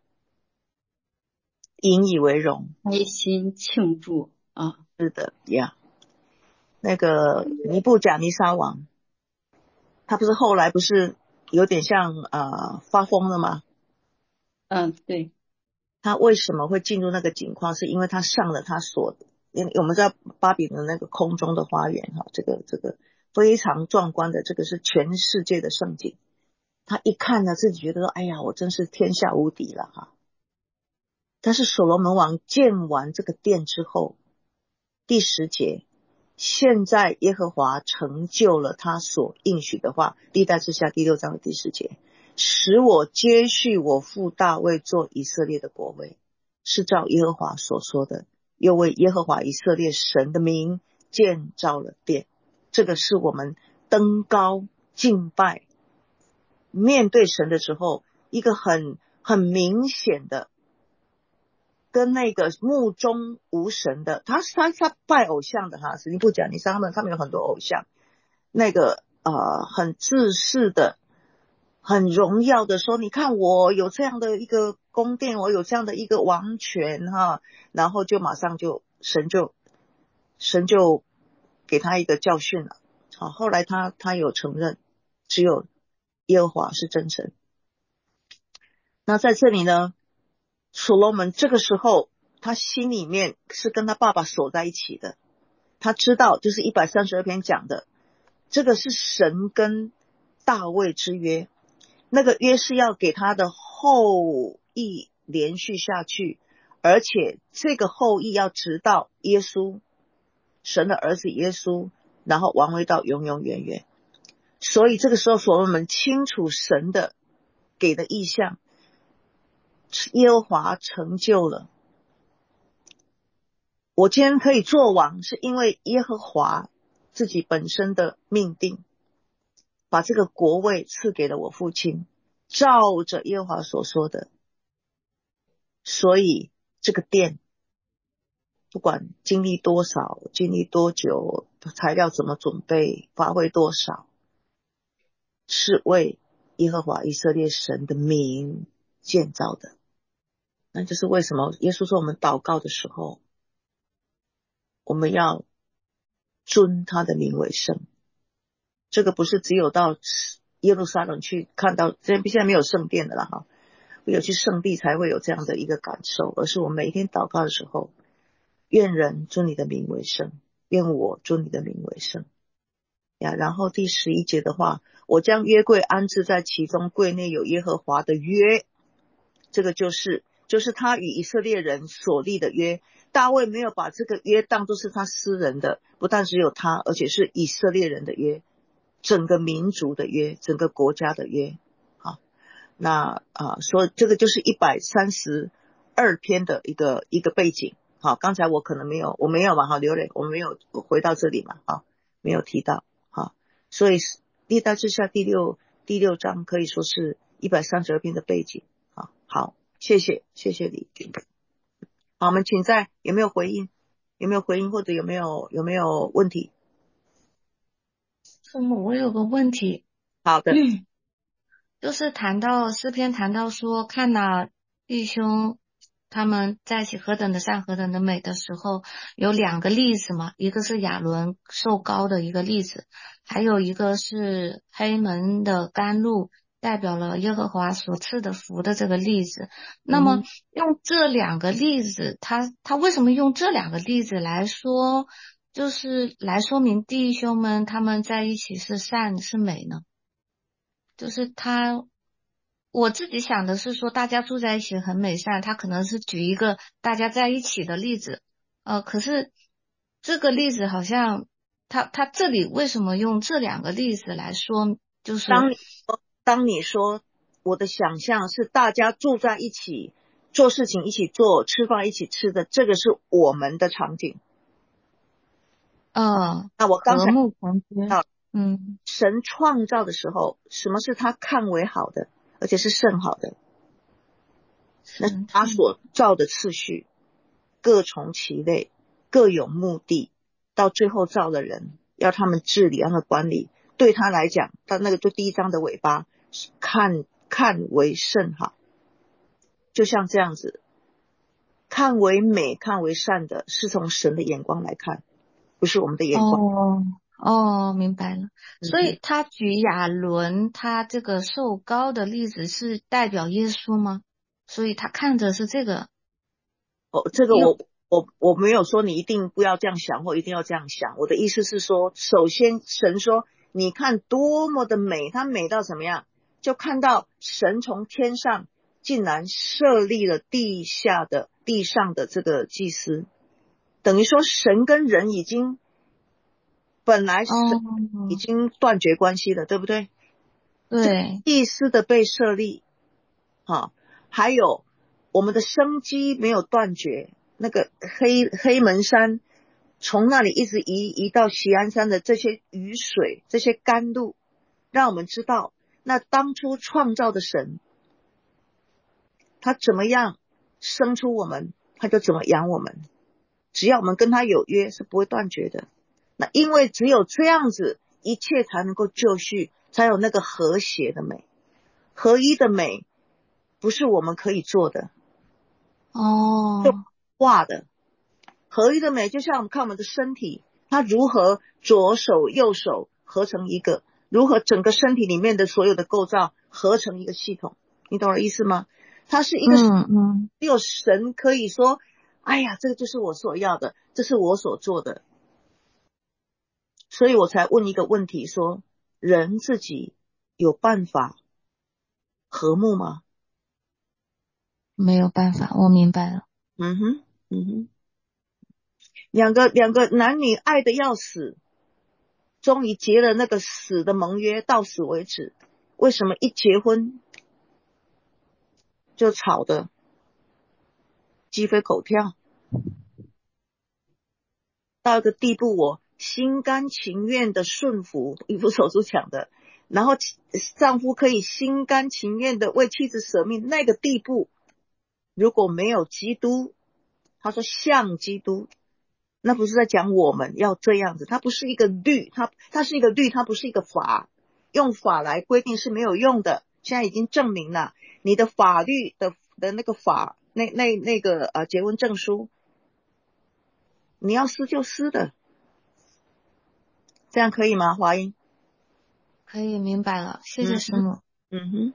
引以为荣，
开心庆祝啊！
是的呀。那个尼布甲尼撒王，他不是后来不是有点像呃发疯了吗？
嗯，对。
他为什么会进入那个境况？是因为他上了他所，因为我们知道巴比伦那个空中的花园哈，这个这个非常壮观的，这个是全世界的盛景。他一看呢，自己觉得说，哎呀，我真是天下无敌了哈。但是所罗门王建完这个殿之后，第十节，现在耶和华成就了他所应许的话，历代志下第六章的第十节，使我接续我父大卫做以色列的国位，是照耶和华所说的，又为耶和华以色列神的名建造了殿。这个是我们登高敬拜面对神的时候一个很很明显的，跟那个目中无神的，他他他拜偶像的哈，实际不讲，你像他们他们有很多偶像，那个呃很自恃的，很荣耀的说，你看我有这样的一个宫殿，我有这样的一个王权哈，然后就马上就神就神就给他一个教训了。好，后来他他有承认，只有耶和华是真神。那在这里呢，所罗门这个时候他心里面是跟他爸爸锁在一起的，他知道就是一百三十二篇讲的，这个是神跟大卫之约，那个约是要给他的后裔连续下去，而且这个后裔要直到耶稣，神的儿子耶稣，然后王位到永永远远。所以这个时候所罗门清楚神的给的意象，耶和华成就了，我今天可以做王，是因为耶和华自己本身的命定，把这个国位赐给了我父亲，照着耶和华所说的。所以这个殿不管经历多少，经历多久，材料怎么准备，花费多少，是为耶和华以色列神的名建造的。那就是为什么耶稣说我们祷告的时候，我们要尊他的名为圣。这个不是只有到耶路撒冷去看到，现在没有圣殿的了哈，唯有去圣地才会有这样的一个感受，而是我们每一天祷告的时候，愿人尊你的名为圣，愿我尊你的名为圣呀。然后第十一节的话，我将约柜安置在其中，柜内有耶和华的约，这个就是就是他与以色列人所立的约。大卫没有把这个约当作是他私人的，不但只有他，而且是以色列人的约，整个民族的约，整个国家的约。好，那啊，所以这个就是一百三十二篇的一个一个背景。好，刚才我可能没有，我没有嘛，哈，刘磊，我没有回到这里嘛，哈，没有提到，好，所以历代志下第六第六章可以说是一百三十二篇的背景。好，好，谢谢，谢谢李军。好，我们请在有没有回应？有没有回应或者有没有有没有问题？
父母，我有个问题。
好的，
嗯，就是谈到诗篇谈到说，看了弟兄他们在一起何等的善何等的美的时候，有两个例子嘛，一个是亚伦受膏的一个例子，还有一个是黑门的甘露代表了耶和华所赐的福的这个例子。那么用这两个例子，他他为什么用这两个例子来说就是来说明弟兄们他们在一起是善是美呢？就是他，我自己想的是说大家住在一起很美善，他可能是举一个大家在一起的例子，呃，可是这个例子好像他他这里为什么用这两个例子来说？就是
当你说当你说我的想象是大家住在一起，做事情一起做，吃饭一起吃的，这个是我们的场景。
呃，
那我刚才
和睦同居，
到
嗯，
神创造的时候，什么是他看为好的，而且是甚好的？那是他所造的次序，各从其类，各有目的，到最后造的人，要他们治理，让他们管理。对他来讲，到那个就第一章的尾巴，看看为甚好，就像这样子，看为美、看为善的，是从神的眼光来看，不是我们的眼光。
哦哦，明白了。所以他举亚伦他这个受膏的例子是代表耶稣吗？所以他看着是这个。
哦，这个我我我没有说你一定不要这样想或一定要这样想，我的意思是说，首先神说你看多么的美，它美到怎么样，就看到神从天上竟然设立了地下的地上的这个祭司，等于说神跟人已经本来神已经断绝关系了，对不对？
对，
祭司的被设立啊，还有我们的生机没有断绝，那个黑黑门山从那里一直移移到锡安山的这些雨水，这些甘露，让我们知道那当初创造的神他怎么样生出我们，他就怎么养我们，只要我们跟他有约是不会断绝的。那因为只有这样子，一切才能够就绪，才有那个和谐的美，合一的美不是我们可以做的
哦，
就画的。合一的美就像我们看我们的身体，它如何左手右手合成一个，如何整个身体里面的所有的构造合成一个系统，你懂我的意思吗？它是一个
嗯嗯，
只有神可以说，哎呀，这个就是我所要的，这是我所做的。所以我才问一个问题，说人自己有办法和睦吗？
没有办法，我明白了。
嗯哼，嗯哼，两个两个男女爱的要死，终于结了那个死的盟约，到死为止。为什么一结婚就吵得鸡飞狗跳？到一个地步，我心甘情愿的顺服，以弗所书讲的，然后丈夫可以心甘情愿的为妻子舍命，那个地步，如果没有基督，他说像基督，那不是在讲我们要这样子，它不是一个律，它它是一个律，它不是一个法，用法来规定是没有用的。现在已经证明了，你的法律的的那个法，那那那个呃结婚证书，你要撕就撕的，这样可以吗？华英
可以明白了，谢谢师母。
嗯哼，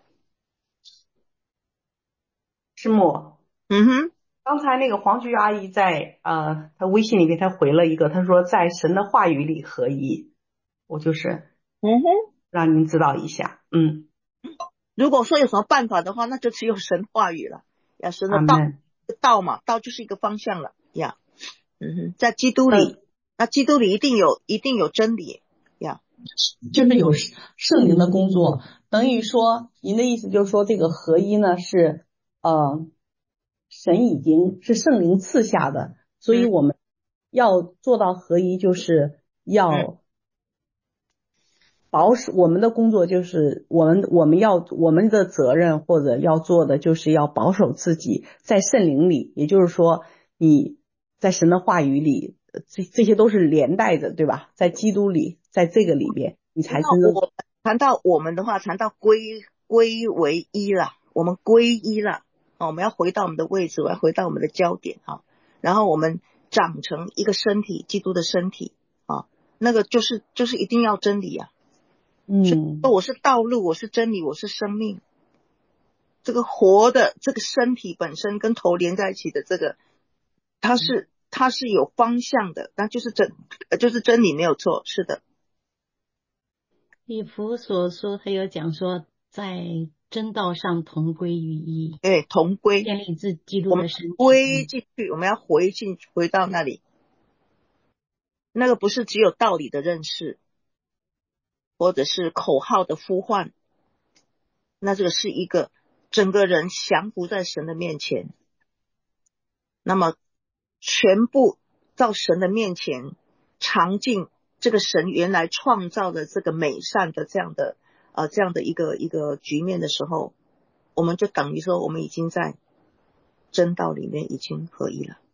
师母，
嗯哼，
刚才那个黄菊阿姨在呃，她微信里面她回了一个，她说在神的话语里合一，我就是
嗯哼，
让您知道一下，嗯。
如果说有什么办法的话，那就只有神话语了呀，神的道道嘛，道就是一个方向了呀。嗯哼，在基督里，那基督里一定有一定有真理呀，
就是有圣灵的工作，等于说您的意思就是说这个合一呢是呃神已经是圣灵赐下的，所以我们要做到合一，就是要保守我们的工作，就是我们我们要我们的责任或者要做的就是要保守自己在圣灵里，也就是说你在神的话语里，这这些都是连带的，对吧？在基督里，在这个里边，你才真正
谈到我们的话，谈到归归为一了，我们归一了，哦，我们要回到我们的位置，我要回到我们的焦点哈，然后我们长成一个身体，基督的身体啊，那个就是就是一定要真理啊。
嗯，
我是道路，我是真理，我是生命。这个活的这个身体本身跟头连在一起的这个，它是它是有方向的，那就是真就是真理没有错，是的。
以弗所说，他有讲说，在真道上同归于一，
对，同归，
建立自基督
我们
的身体。
归进去，我们要回进回到那里。那个不是只有道理的认识，或者是口号的呼唤，那这个是一个整个人降服在神的面前，那么全部到神的面前尝尽这个神原来创造的这个美善的这样的呃这样的一个一个局面的时候，我们就等于说我们已经在真道里面已经合一了。